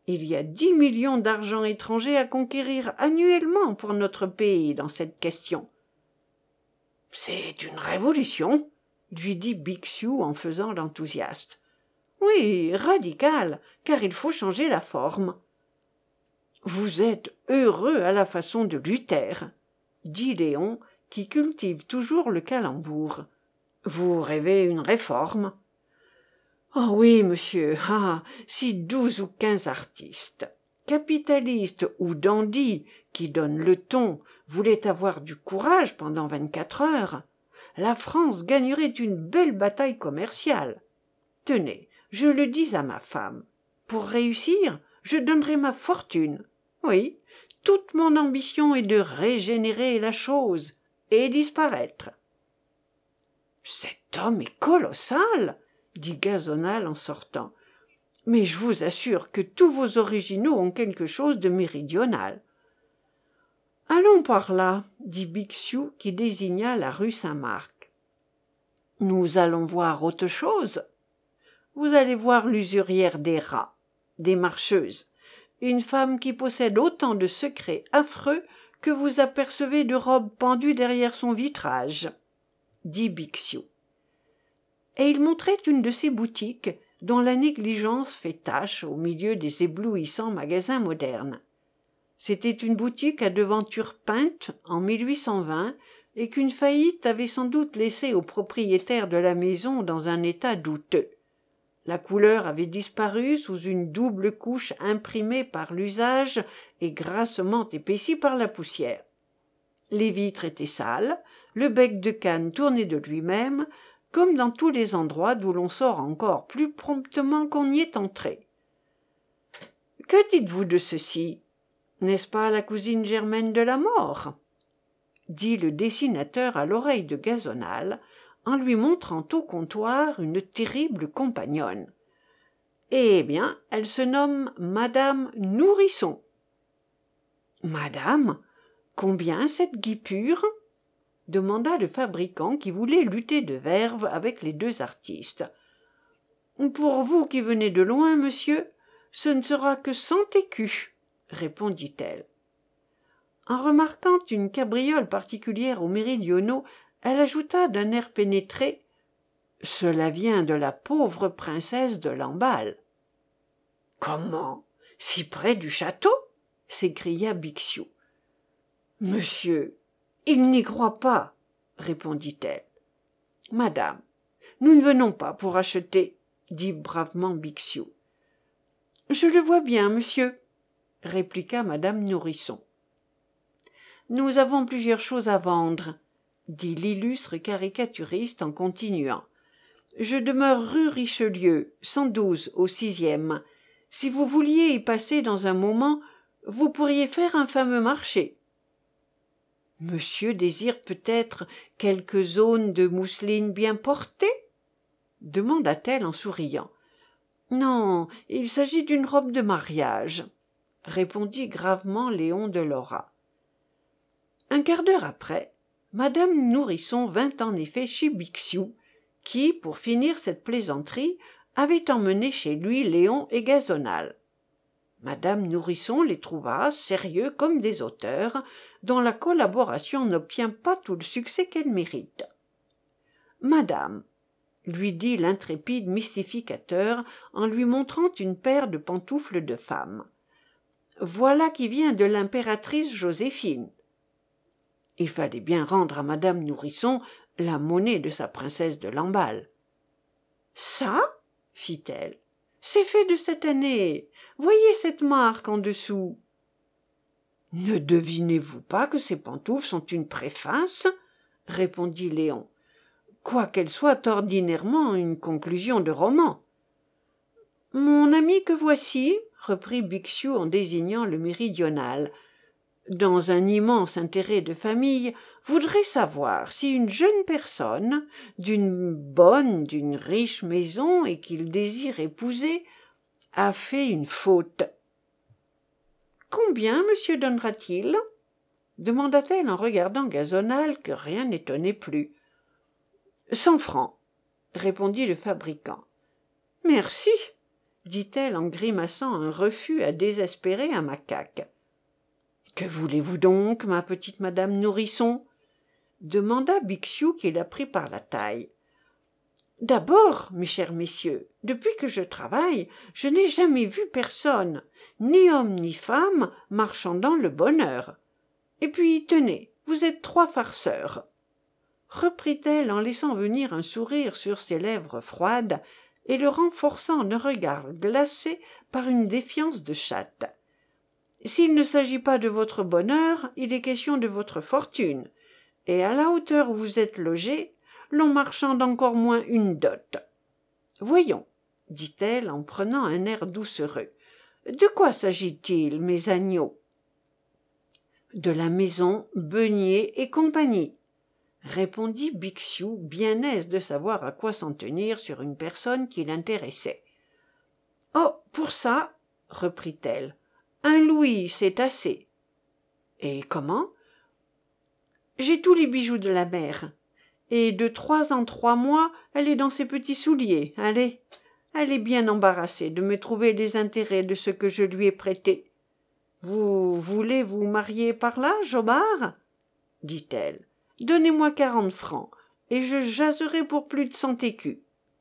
Il y a 10 millions d'argent étranger à conquérir annuellement pour notre pays dans cette question. « C'est une révolution, » lui dit Bixiou en faisant l'enthousiaste. « Oui, radicale, car il faut changer la forme. »« Vous êtes heureux à la façon de Luther, » dit Léon, qui cultive toujours le calembour. « Vous rêvez une réforme. » « Oh oui, monsieur, si 12 ou 15 artistes, capitalistes ou dandys, qui donnent le ton, voulaient avoir du courage pendant 24 heures, la France gagnerait une belle bataille commerciale. Tenez, je le dis à ma femme, pour réussir, je donnerai ma fortune. Oui, toute mon ambition est de régénérer la chose et disparaître. »« Cet homme est colossal, » dit Gazonal en sortant. « Mais je vous assure que tous vos originaux ont quelque chose de méridional. »« Allons par là, » dit Bixiou qui désigna la rue Saint-Marc. « Nous allons voir autre chose. Vous allez voir l'usurière des rats, des marcheuses, une femme qui possède autant de secrets affreux que vous apercevez de robes pendues derrière son vitrage, » dit Bixiou. Et il montrait une de ces boutiques dont la négligence fait tache au milieu des éblouissants magasins modernes. C'était une boutique à devantures peintes en 1820 et qu'une faillite avait sans doute laissée au propriétaire de la maison dans un état douteux. La couleur avait disparu sous une double couche imprimée par l'usage et grassement épaissie par la poussière. Les vitres étaient sales, le bec de canne tourné de lui-même, comme dans tous les endroits d'où l'on sort encore plus promptement qu'on y est entré. « Que dites-vous de ceci? N'est-ce pas la cousine germaine de la mort ?» dit le dessinateur à l'oreille de Gazonal, en lui montrant au comptoir une terrible compagnonne. « Eh bien, elle se nomme Madame Nourrisson. »« Madame, combien cette guipure ?» demanda le fabricant qui voulait lutter de verve avec les deux artistes. « Pour vous qui venez de loin, monsieur, ce ne sera que 100 écus, » répondit-elle. En remarquant une cabriole particulière aux méridionaux, elle ajouta d'un air pénétré: « Cela vient de la pauvre princesse de Lamballe. »« Comment? Si près du château ?» s'écria Bixiou. « Monsieur, il n'y croit pas, » répondit-elle. « Madame, nous ne venons pas pour acheter, » dit bravement Bixiou. « Je le vois bien, monsieur, » répliqua madame Nourrisson. « Nous avons plusieurs choses à vendre, » dit l'illustre caricaturiste en continuant. « Je demeure rue Richelieu, 112 au 6e. Si vous vouliez y passer dans un moment, vous pourriez faire un fameux marché. » « Monsieur désire peut-être quelques zones de mousseline bien portée ?» demanda-t-elle en souriant. « Non, il s'agit d'une robe de mariage, » répondit gravement Léon de Lora. Un quart d'heure après, madame Nourrisson vint en effet chez Bixiou, qui, pour finir cette plaisanterie, avait emmené chez lui Léon et Gazonal. Madame Nourrisson les trouva sérieux comme des auteurs, dont la collaboration n'obtient pas tout le succès qu'elle mérite. « Madame, » lui dit l'intrépide mystificateur en lui montrant une paire de pantoufles de femme, « voilà qui vient de l'impératrice Joséphine. » Il fallait bien rendre à madame Nourrisson la monnaie de sa princesse de Lamballe. « Ça, » fit-elle, « c'est fait de cette année. Voyez cette marque en dessous. » « Ne devinez-vous pas que ces pantoufles sont une préface ?» répondit Léon, « quoiqu'elles soient ordinairement une conclusion de roman. »« Mon ami que voici, » reprit Bixiou en désignant le méridional, « dans un immense intérêt de famille, voudrait savoir si une jeune personne, d'une riche maison et qu'il désire épouser, a fait une faute. » « Combien monsieur donnera-t-il » demanda-t-elle en regardant Gazonal que rien n'étonnait plus. « 100 francs, » répondit le fabricant. « Merci, » dit-elle en grimaçant un refus à désespérer à Macaque. Que voulez-vous donc, ma petite madame Nourrisson demanda Bixiou qui la prit par la taille. D'abord, mes chers messieurs, depuis que je travaille, je n'ai jamais vu personne, ni homme ni femme, marchant dans le bonheur. Et puis, tenez, vous êtes 3 farceurs, reprit-elle en laissant venir un sourire sur ses lèvres froides et le renforçant d'un regard glacé par une défiance de chatte. S'il ne s'agit pas de votre bonheur, il est question de votre fortune, et à la hauteur où vous êtes logés, l'on marchande encore moins une dot. Voyons, dit-elle en prenant un air doucereux, de quoi s'agit-il, mes agneaux? De la maison Beugnier et compagnie, répondit Bixiou, bien aise de savoir à quoi s'en tenir sur une personne qui l'intéressait. Oh, pour ça, reprit-elle, 1 louis, c'est assez. Et comment? J'ai tous les bijoux de la mère, et de 3 en 3 mois, elle est dans ses petits souliers. Allez, elle est bien embarrassée de me trouver les intérêts de ce que je lui ai prêté. Vous voulez vous marier par là, Jobard? dit-elle. Donnez-moi 40 francs, et je jaserai pour plus de 100 écus.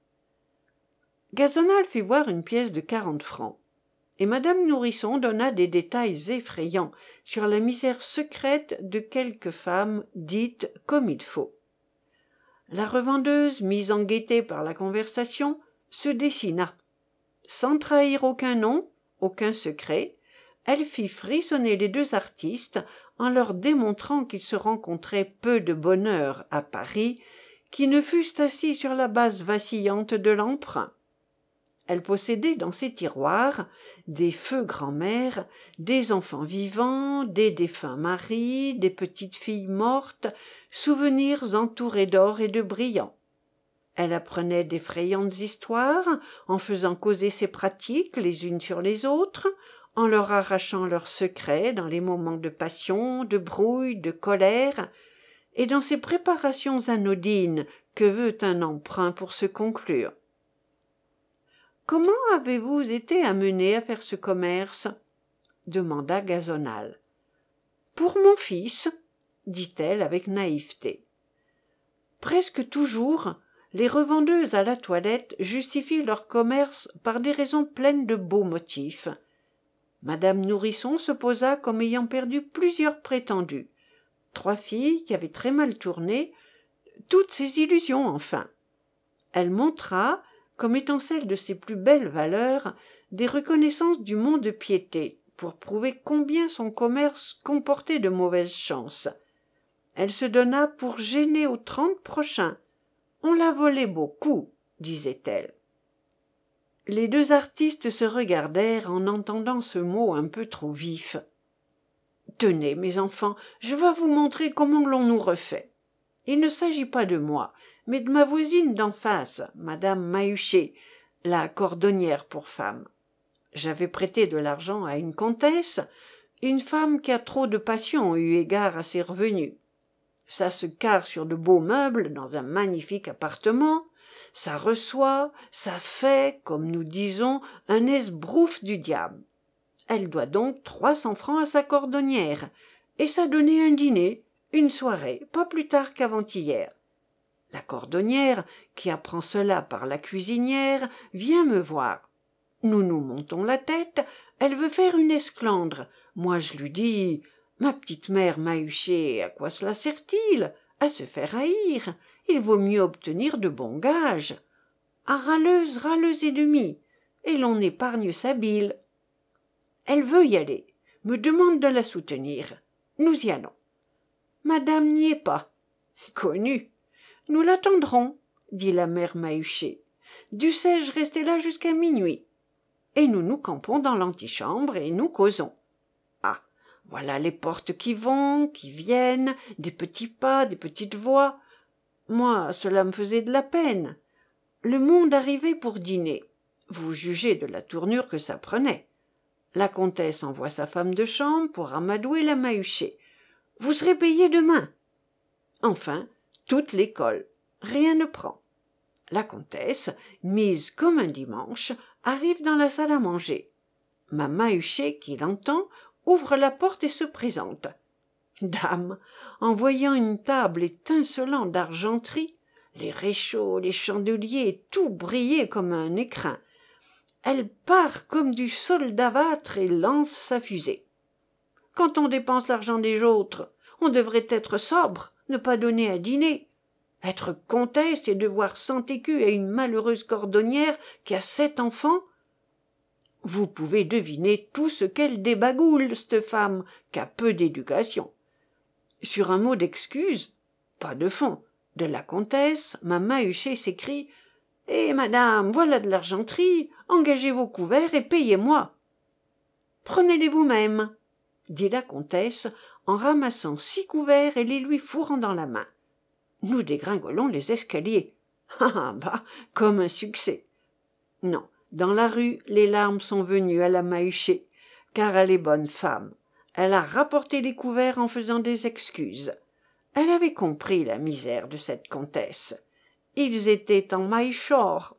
Gazonal fit voir une pièce de 40 francs, et madame Nourrisson donna des détails effrayants sur la misère secrète de quelques femmes dites comme il faut. La revendeuse, mise en gaieté par la conversation, se dessina. Sans trahir aucun nom, aucun secret, elle fit frissonner les 2 artistes en leur démontrant qu'ils se rencontraient peu de bonheur à Paris, qui ne fussent assis sur la base vacillante de l'emprunt. Elle possédait dans ses tiroirs des feux grand-mères, des enfants vivants, des défunts maris, des petites filles mortes, souvenirs entourés d'or et de brillants. Elle apprenait d'effrayantes histoires en faisant causer ses pratiques les unes sur les autres, en leur arrachant leurs secrets dans les moments de passion, de brouille, de colère, et dans ces préparations anodines que veut un emprunt pour se conclure. Comment avez-vous été amené à faire ce commerce? demanda Gazonal. Pour mon fils, dit-elle avec naïveté. Presque toujours, les revendeuses à la toilette justifient leur commerce par des raisons pleines de beaux motifs. Madame Nourrisson se posa comme ayant perdu plusieurs prétendus, 3 filles qui avaient très mal tourné, toutes ses illusions enfin. Elle montra, comme étant celle de ses plus belles valeurs, des reconnaissances du mont-de-piété, pour prouver combien son commerce comportait de mauvaises chances. Elle se donna pour gêner aux 30 prochains. On la volait beaucoup, disait-elle. Les 2 artistes se regardèrent en entendant ce mot un peu trop vif. Tenez, mes enfants, je vais vous montrer comment l'on nous refait. Il ne s'agit pas de moi, mais de ma voisine d'en face, madame Mahuchet, la cordonnière pour femme. J'avais prêté de l'argent à une comtesse, une femme qui a trop de passion eu égard à ses revenus. Ça se carre sur de beaux meubles dans un magnifique appartement, ça reçoit, ça fait, comme nous disons, un esbrouf du diable. Elle doit donc 300 francs à sa cordonnière, et ça donnait un dîner, une soirée, pas plus tard qu'avant-hier. La cordonnière, qui apprend cela par la cuisinière, vient me voir. Nous nous montons la tête, elle veut faire une esclandre. Moi je lui dis « Ma petite mère Mahuchet, à quoi cela sert-il? À se faire haïr. Il vaut mieux obtenir de bons gages. À râleuse, râleuse et demie, et l'on épargne sa bile. » Elle veut y aller, me demande de la soutenir. Nous y allons. Madame n'y est pas. Connu. Nous l'attendrons, dit la mère Mahuchet. Dussé-je rester là jusqu'à minuit? Et nous nous campons dans l'antichambre et nous causons. Ah, voilà les portes qui vont, qui viennent, des petits pas, des petites voix. Moi, cela me faisait de la peine. Le monde arrivait pour dîner. Vous jugez de la tournure que ça prenait. La comtesse envoie sa femme de chambre pour amadouer la Mahuchet. Vous serez payé demain. Enfin, toute l'école. Rien ne prend. La comtesse, mise comme un dimanche, arrive dans la salle à manger. Mama Huchet, qui l'entend, ouvre la porte et se présente. Dame, en voyant une table étincelant d'argenterie, les réchauds, les chandeliers, tout brillait comme un écrin, elle part comme du soldavâtre et lance sa fusée. Quand on dépense l'argent des autres, on devrait être sobre, ne pas donner à dîner. Être comtesse et devoir 100 écus à une malheureuse cordonnière qui a 7 enfants. Vous pouvez deviner tout ce qu'elle débagoule, cette femme, qu'a peu d'éducation. Sur un mot d'excuse, pas de fond, de la comtesse, Mama Huchet s'écrie « Eh, madame, voilà de l'argenterie, engagez vos couverts et payez-moi. »« Prenez-les vous-même, » dit la comtesse, en ramassant 6 couverts et les lui fourrant dans la main. Nous dégringolons les escaliers. Ah bah, comme un succès. Non, dans la rue, les larmes sont venues à la Huchet, car elle est bonne femme. Elle a rapporté les couverts en faisant des excuses. Elle avait compris la misère de cette comtesse. Ils étaient en maillechort.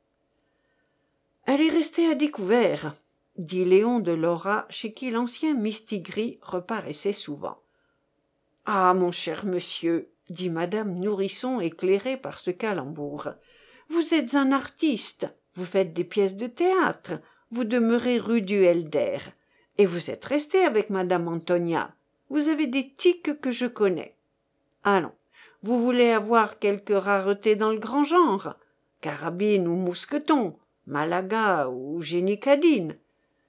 Elle est restée à découvert, dit Léon de Lora, chez qui l'ancien mistigris reparaissait souvent. Ah, mon cher monsieur, dit madame Nourrisson, éclairée par ce calembour, vous êtes un artiste, vous faites des pièces de théâtre, vous demeurez rue du Helder, et vous êtes resté avec madame Antonia. Vous avez des tics que je connais. Allons, vous voulez avoir quelque rareté dans le grand genre, carabine ou mousqueton, Malaga ou génicadine.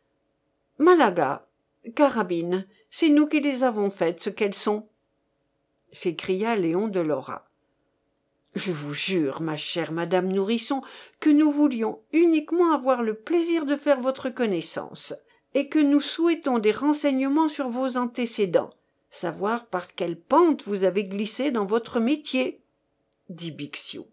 Malaga, carabine, c'est nous qui les avons faites ce qu'elles sont, s'écria Léon de Lora. Je vous jure, ma chère madame Nourrisson, que nous voulions uniquement avoir le plaisir de faire votre connaissance, et que nous souhaitons des renseignements sur vos antécédents, savoir par quelle pente vous avez glissé dans votre métier, dit Bixiou.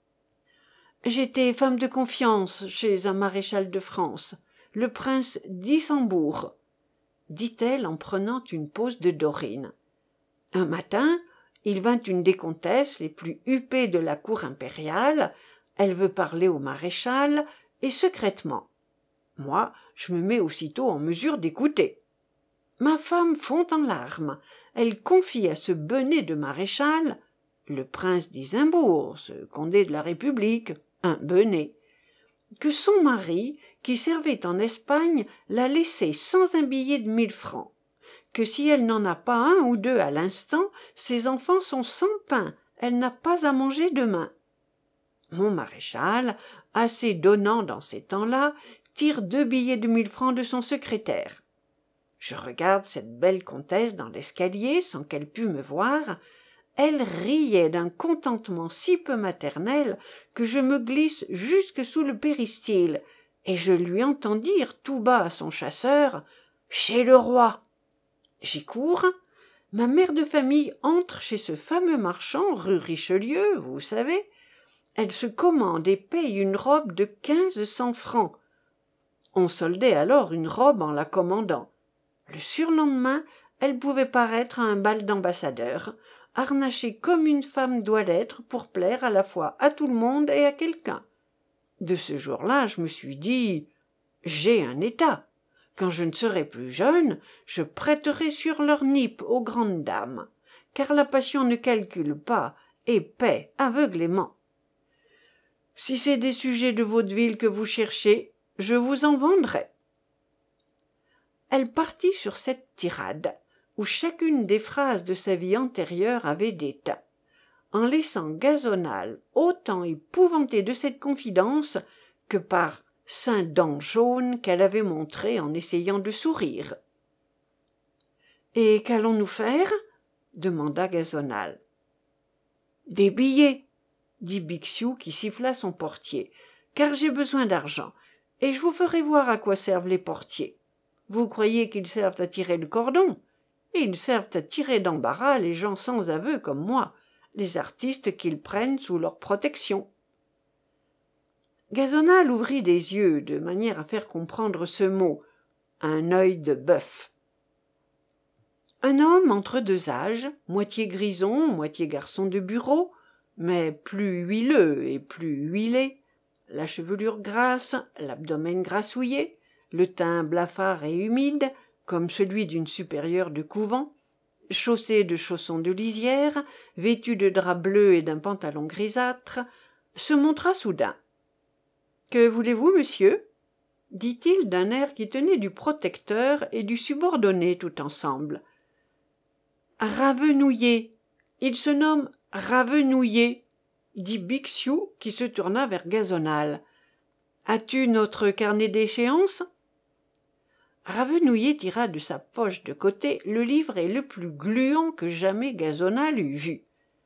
J'étais femme de confiance chez un maréchal de France, le prince d'Issembourg, dit-elle en prenant une pose de Dorine. Un matin, il vint une des comtesses les plus huppées de la cour impériale, elle veut parler au maréchal, et secrètement. Moi, je me mets aussitôt en mesure d'écouter. Ma femme fond en larmes, elle confie à ce benêt de maréchal, le prince d'Isembourg, ce condé de la République, un benêt, que son mari, qui servait en Espagne, l'a laissé sans un billet de 1000 francs, que si elle n'en a pas un ou deux à l'instant, ses enfants sont sans pain, elle n'a pas à manger demain. Mon maréchal, assez donnant dans ces temps-là, tire 2 billets de 1000 francs de son secrétaire. Je regarde cette belle comtesse dans l'escalier sans qu'elle pût me voir. Elle riait d'un contentement si peu maternel que je me glisse jusque sous le péristyle, et je lui entends dire tout bas à son chasseur « Chez le roi !» J'y cours. Ma mère de famille entre chez ce fameux marchand rue Richelieu, vous savez. Elle se commande et paye une robe de 1500 francs. On soldait alors une robe en la commandant. Le surlendemain, elle pouvait paraître à un bal d'ambassadeurs, harnachée comme une femme doit l'être pour plaire à la fois à tout le monde et à quelqu'un. De ce jour-là, je me suis dit « J'ai un état. Quand je ne serai plus jeune, je prêterai sur leur nippe aux grandes dames, car la passion ne calcule pas et paie aveuglément. Si c'est des sujets de vaudeville que vous cherchez, je vous en vendrai. » Elle partit sur cette tirade, où chacune des phrases de sa vie antérieure avait des teints, en laissant Gazonal autant épouvanté de cette confidence que par 5 dents jaunes qu'elle avait montrées en essayant de sourire. « Et qu'allons-nous faire ?» demanda Gazonal. « Des billets, » dit Bixiou qui siffla son portier, « car j'ai besoin d'argent, et je vous ferai voir à quoi servent les portiers. Vous croyez qu'ils servent à tirer le cordon? Ils servent à tirer d'embarras les gens sans aveu comme moi, les artistes qu'ils prennent sous leur protection. » Gazonal ouvrit les yeux de manière à faire comprendre ce mot, un œil de bœuf. Un homme entre 2 âges, moitié grison, moitié garçon de bureau, mais plus huileux et plus huilé, la chevelure grasse, l'abdomen grassouillé, le teint blafard et humide, comme celui d'une supérieure de couvent, chaussée de chaussons de lisière, vêtue de drap bleu et d'un pantalon grisâtre, se montra soudain. « Que voulez-vous, monsieur ?» dit-il d'un air qui tenait du protecteur et du subordonné tout ensemble. « Ravenouiller. Il se nomme Ravenouiller, » dit Bixiou, qui se tourna vers Gazonal. « As-tu notre carnet d'échéances ?» Ravenouiller tira de sa poche de côté le livret le plus gluant que jamais Gazonal eût vu.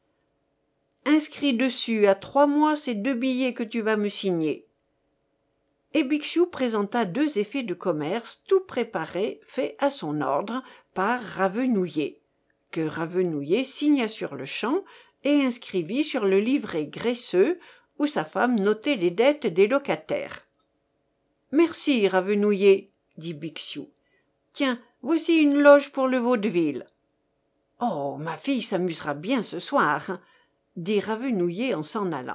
« Inscris dessus à 3 mois ces 2 billets que tu vas me signer. » Et Bixiou présenta 2 effets de commerce tout préparés, faits à son ordre, par Ravenouiller, que Ravenouiller signa sur-le-champ et inscrivit sur le livret graisseux où sa femme notait les dettes des locataires. « Merci, Ravenouiller, » dit Bixiou. « Tiens, voici une loge pour le vaudeville. »« Oh, ma fille s'amusera bien ce soir, » dit Ravenouiller en s'en allant.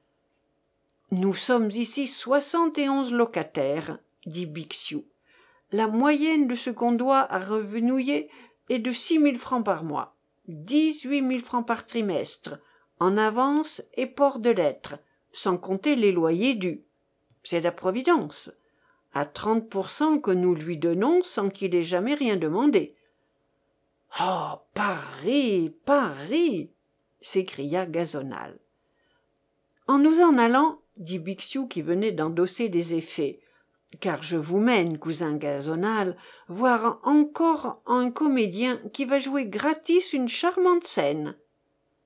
« Nous sommes ici 71 locataires, » dit Bixiou. « La moyenne de ce qu'on doit à Ravenouiller est de 6 000 francs par mois, 18 000 francs par trimestre, en avance et port de lettres, sans compter les loyers dus. C'est la Providence, à 30% que nous lui donnons sans qu'il ait jamais rien demandé. »« Oh, Paris, Paris !» s'écria Gazonal. « En nous en allant, » dit Bixiou qui venait d'endosser les effets, « car je vous mène, cousin Gazonal, voir encore un comédien qui va jouer gratis une charmante scène. »« Où ?»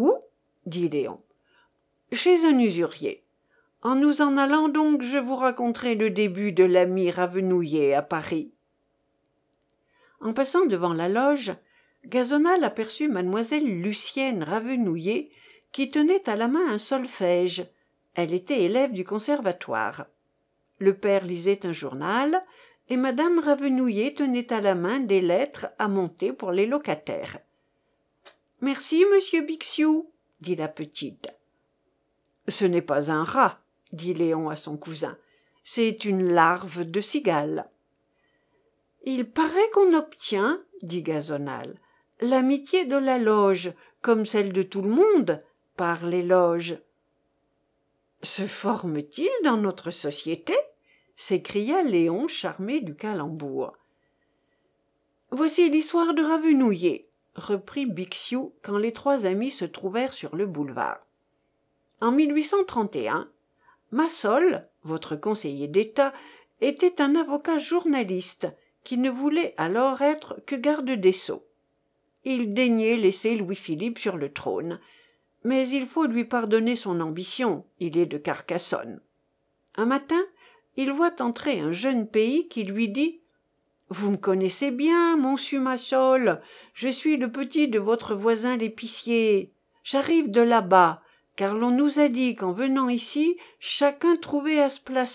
dit Léon. « Chez un usurier. En nous en allant donc, je vous raconterai le début de l'ami Ravenouiller à Paris. » En passant devant la loge, Gazonal aperçut mademoiselle Lucienne Ravenouiller qui tenait à la main un solfège. Elle était élève du conservatoire. Le père lisait un journal et madame Ravenouiller tenait à la main des lettres à monter pour les locataires. « Merci, monsieur Bixiou, » dit la petite. « Ce n'est pas un rat, » dit Léon à son cousin, « c'est une larve de cigale. »« Il paraît qu'on obtient, » dit Gazonal, « l'amitié de la loge, comme celle de tout le monde, par l'éloge. »« Se forme-t-il dans notre société ?» s'écria Léon, charmé du calembour. « Voici l'histoire de Ravenouiller, » reprit Bixiou quand les 3 amis se trouvèrent sur le boulevard. En 1831, Massol, votre conseiller d'État, était un avocat journaliste qui ne voulait alors être que garde des sceaux. Il daignait laisser Louis-Philippe sur le trône, mais il faut lui pardonner son ambition, il est de Carcassonne. Un matin, il voit entrer un jeune pays qui lui dit « Vous me connaissez bien, monsieur Massol, je suis le petit de votre voisin l'épicier. J'arrive de là-bas, car l'on nous a dit qu'en venant ici, chacun trouvait à se placer. »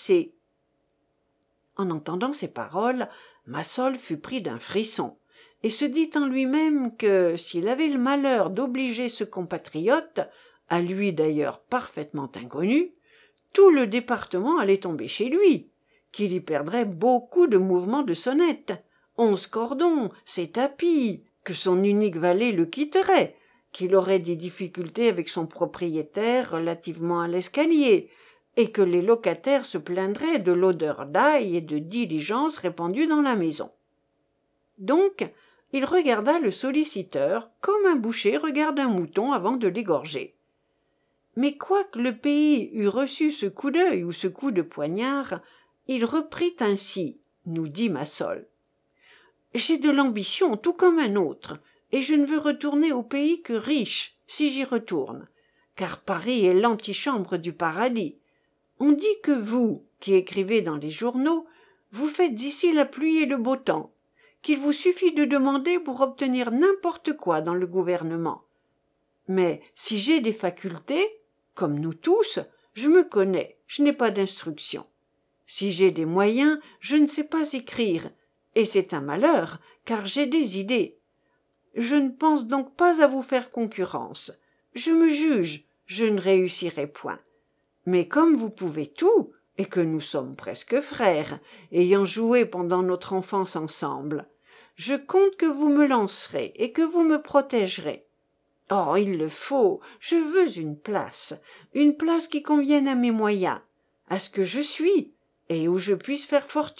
En entendant ces paroles, Massol fut pris d'un frisson et se dit en lui-même que, s'il avait le malheur d'obliger ce compatriote, à lui d'ailleurs parfaitement inconnu, tout le département allait tomber chez lui, qu'il y perdrait beaucoup de mouvements de sonnette, 11 cordons, ses tapis, que son unique valet le quitterait, qu'il aurait des difficultés avec son propriétaire relativement à l'escalier, et que les locataires se plaindraient de l'odeur d'ail et de diligence répandue dans la maison. Donc, il regarda le solliciteur comme un boucher regarde un mouton avant de l'égorger. Mais quoique le pays eût reçu ce coup d'œil ou ce coup de poignard, il reprit ainsi, nous dit Massol. « J'ai de l'ambition tout comme un autre, et je ne veux retourner au pays que riche, si j'y retourne, car Paris est l'antichambre du paradis. On dit que vous, qui écrivez dans les journaux, vous faites ici la pluie et le beau temps, qu'il vous suffit de demander pour obtenir n'importe quoi dans le gouvernement. Mais si j'ai des facultés, comme nous tous, je me connais, je n'ai pas d'instruction. Si j'ai des moyens, je ne sais pas écrire, et c'est un malheur, car j'ai des idées. Je ne pense donc pas à vous faire concurrence. Je me juge, je ne réussirai point. Mais comme vous pouvez tout, et que nous sommes presque frères, ayant joué pendant notre enfance ensemble, je compte que vous me lancerez et que vous me protégerez. Oh, il le faut, je veux une place qui convienne à mes moyens, à ce que je suis, et où je puisse faire fortune. »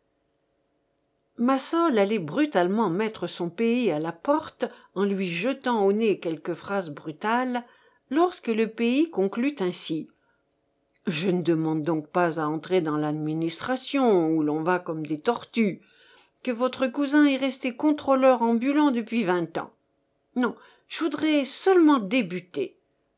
Massol allait brutalement mettre son pays à la porte en lui jetant au nez quelques phrases brutales, lorsque le pays conclut ainsi. « Je ne demande donc pas à entrer dans l'administration, où l'on va comme des tortues, que votre cousin est resté contrôleur ambulant depuis 20 ans. Non, je voudrais seulement débuter. »«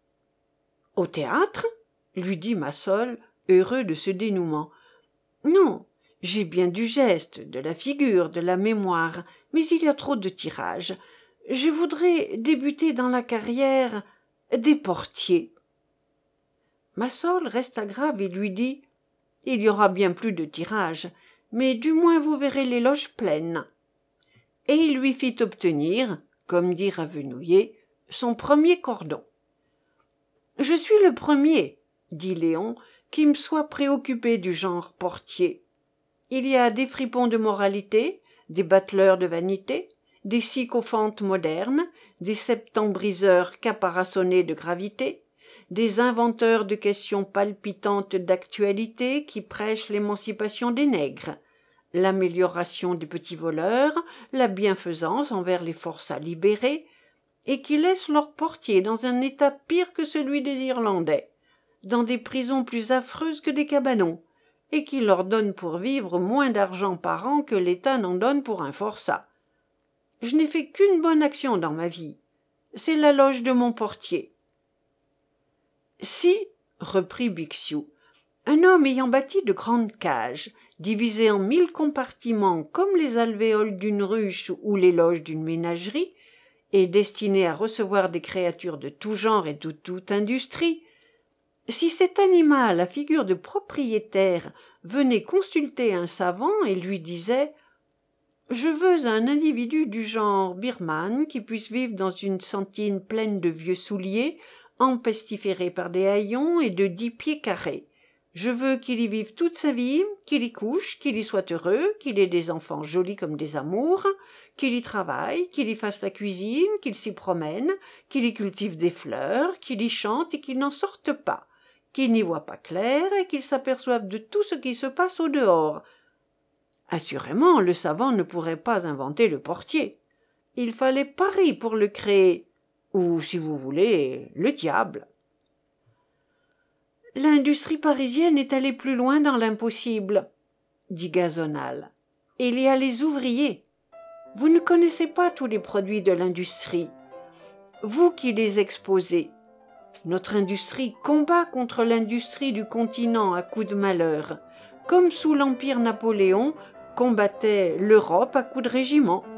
Au théâtre ?» lui dit Massol, heureux de ce dénouement. « Non, j'ai bien du geste, de la figure, de la mémoire, mais il y a trop de tirages. Je voudrais débuter dans la carrière des portiers. » Massol resta grave et lui dit « Il y aura bien plus de tirages, mais du moins vous verrez les loges pleines. » Et il lui fit obtenir, comme dit Ravenouillet, son premier cordon. « Je suis le premier, » dit Léon, qui me soit préoccupé du genre portier. Il y a des fripons de moralité, des bateleurs de vanité, des sycophantes modernes, des septembriseurs caparaçonnés de gravité, des inventeurs de questions palpitantes d'actualité qui prêchent l'émancipation des nègres, l'amélioration des petits voleurs, la bienfaisance envers les forçats libérés, et qui laissent leurs portiers dans un état pire que celui des Irlandais, dans des prisons plus affreuses que des cabanons, et qui leur donnent pour vivre moins d'argent par an que l'État n'en donne pour un forçat. Je n'ai fait qu'une bonne action dans ma vie, c'est la loge de mon portier. »« Si, » reprit Bixiou, « un homme ayant bâti de grandes cages, divisées en 1000 compartiments comme les alvéoles d'une ruche ou les loges d'une ménagerie, et destiné à recevoir des créatures de tout genre et de toute industrie, si cet animal à figure de propriétaire venait consulter un savant et lui disait « Je veux un individu du genre birman qui puisse vivre dans une sentine pleine de vieux souliers, empestiférés par des haillons et de 10 pieds carrés. Je veux qu'il y vive toute sa vie, qu'il y couche, qu'il y soit heureux, qu'il ait des enfants jolis comme des amours, qu'il y travaille, qu'il y fasse la cuisine, qu'il s'y promène, qu'il y cultive des fleurs, qu'il y chante et qu'il n'en sorte pas, qu'il n'y voit pas clair et qu'il s'aperçoive de tout ce qui se passe au dehors. » Assurément, le savant ne pourrait pas inventer le portier. Il fallait Paris pour le créer, ou, si vous voulez, le diable. « L'industrie parisienne est allée plus loin dans l'impossible, » dit Gazonal. « Il y a les ouvriers. Vous ne connaissez pas tous les produits de l'industrie. Vous qui les exposez. Notre industrie combat contre l'industrie du continent à coups de malheur, comme sous l'Empire Napoléon combattait l'Europe à coups de régiment.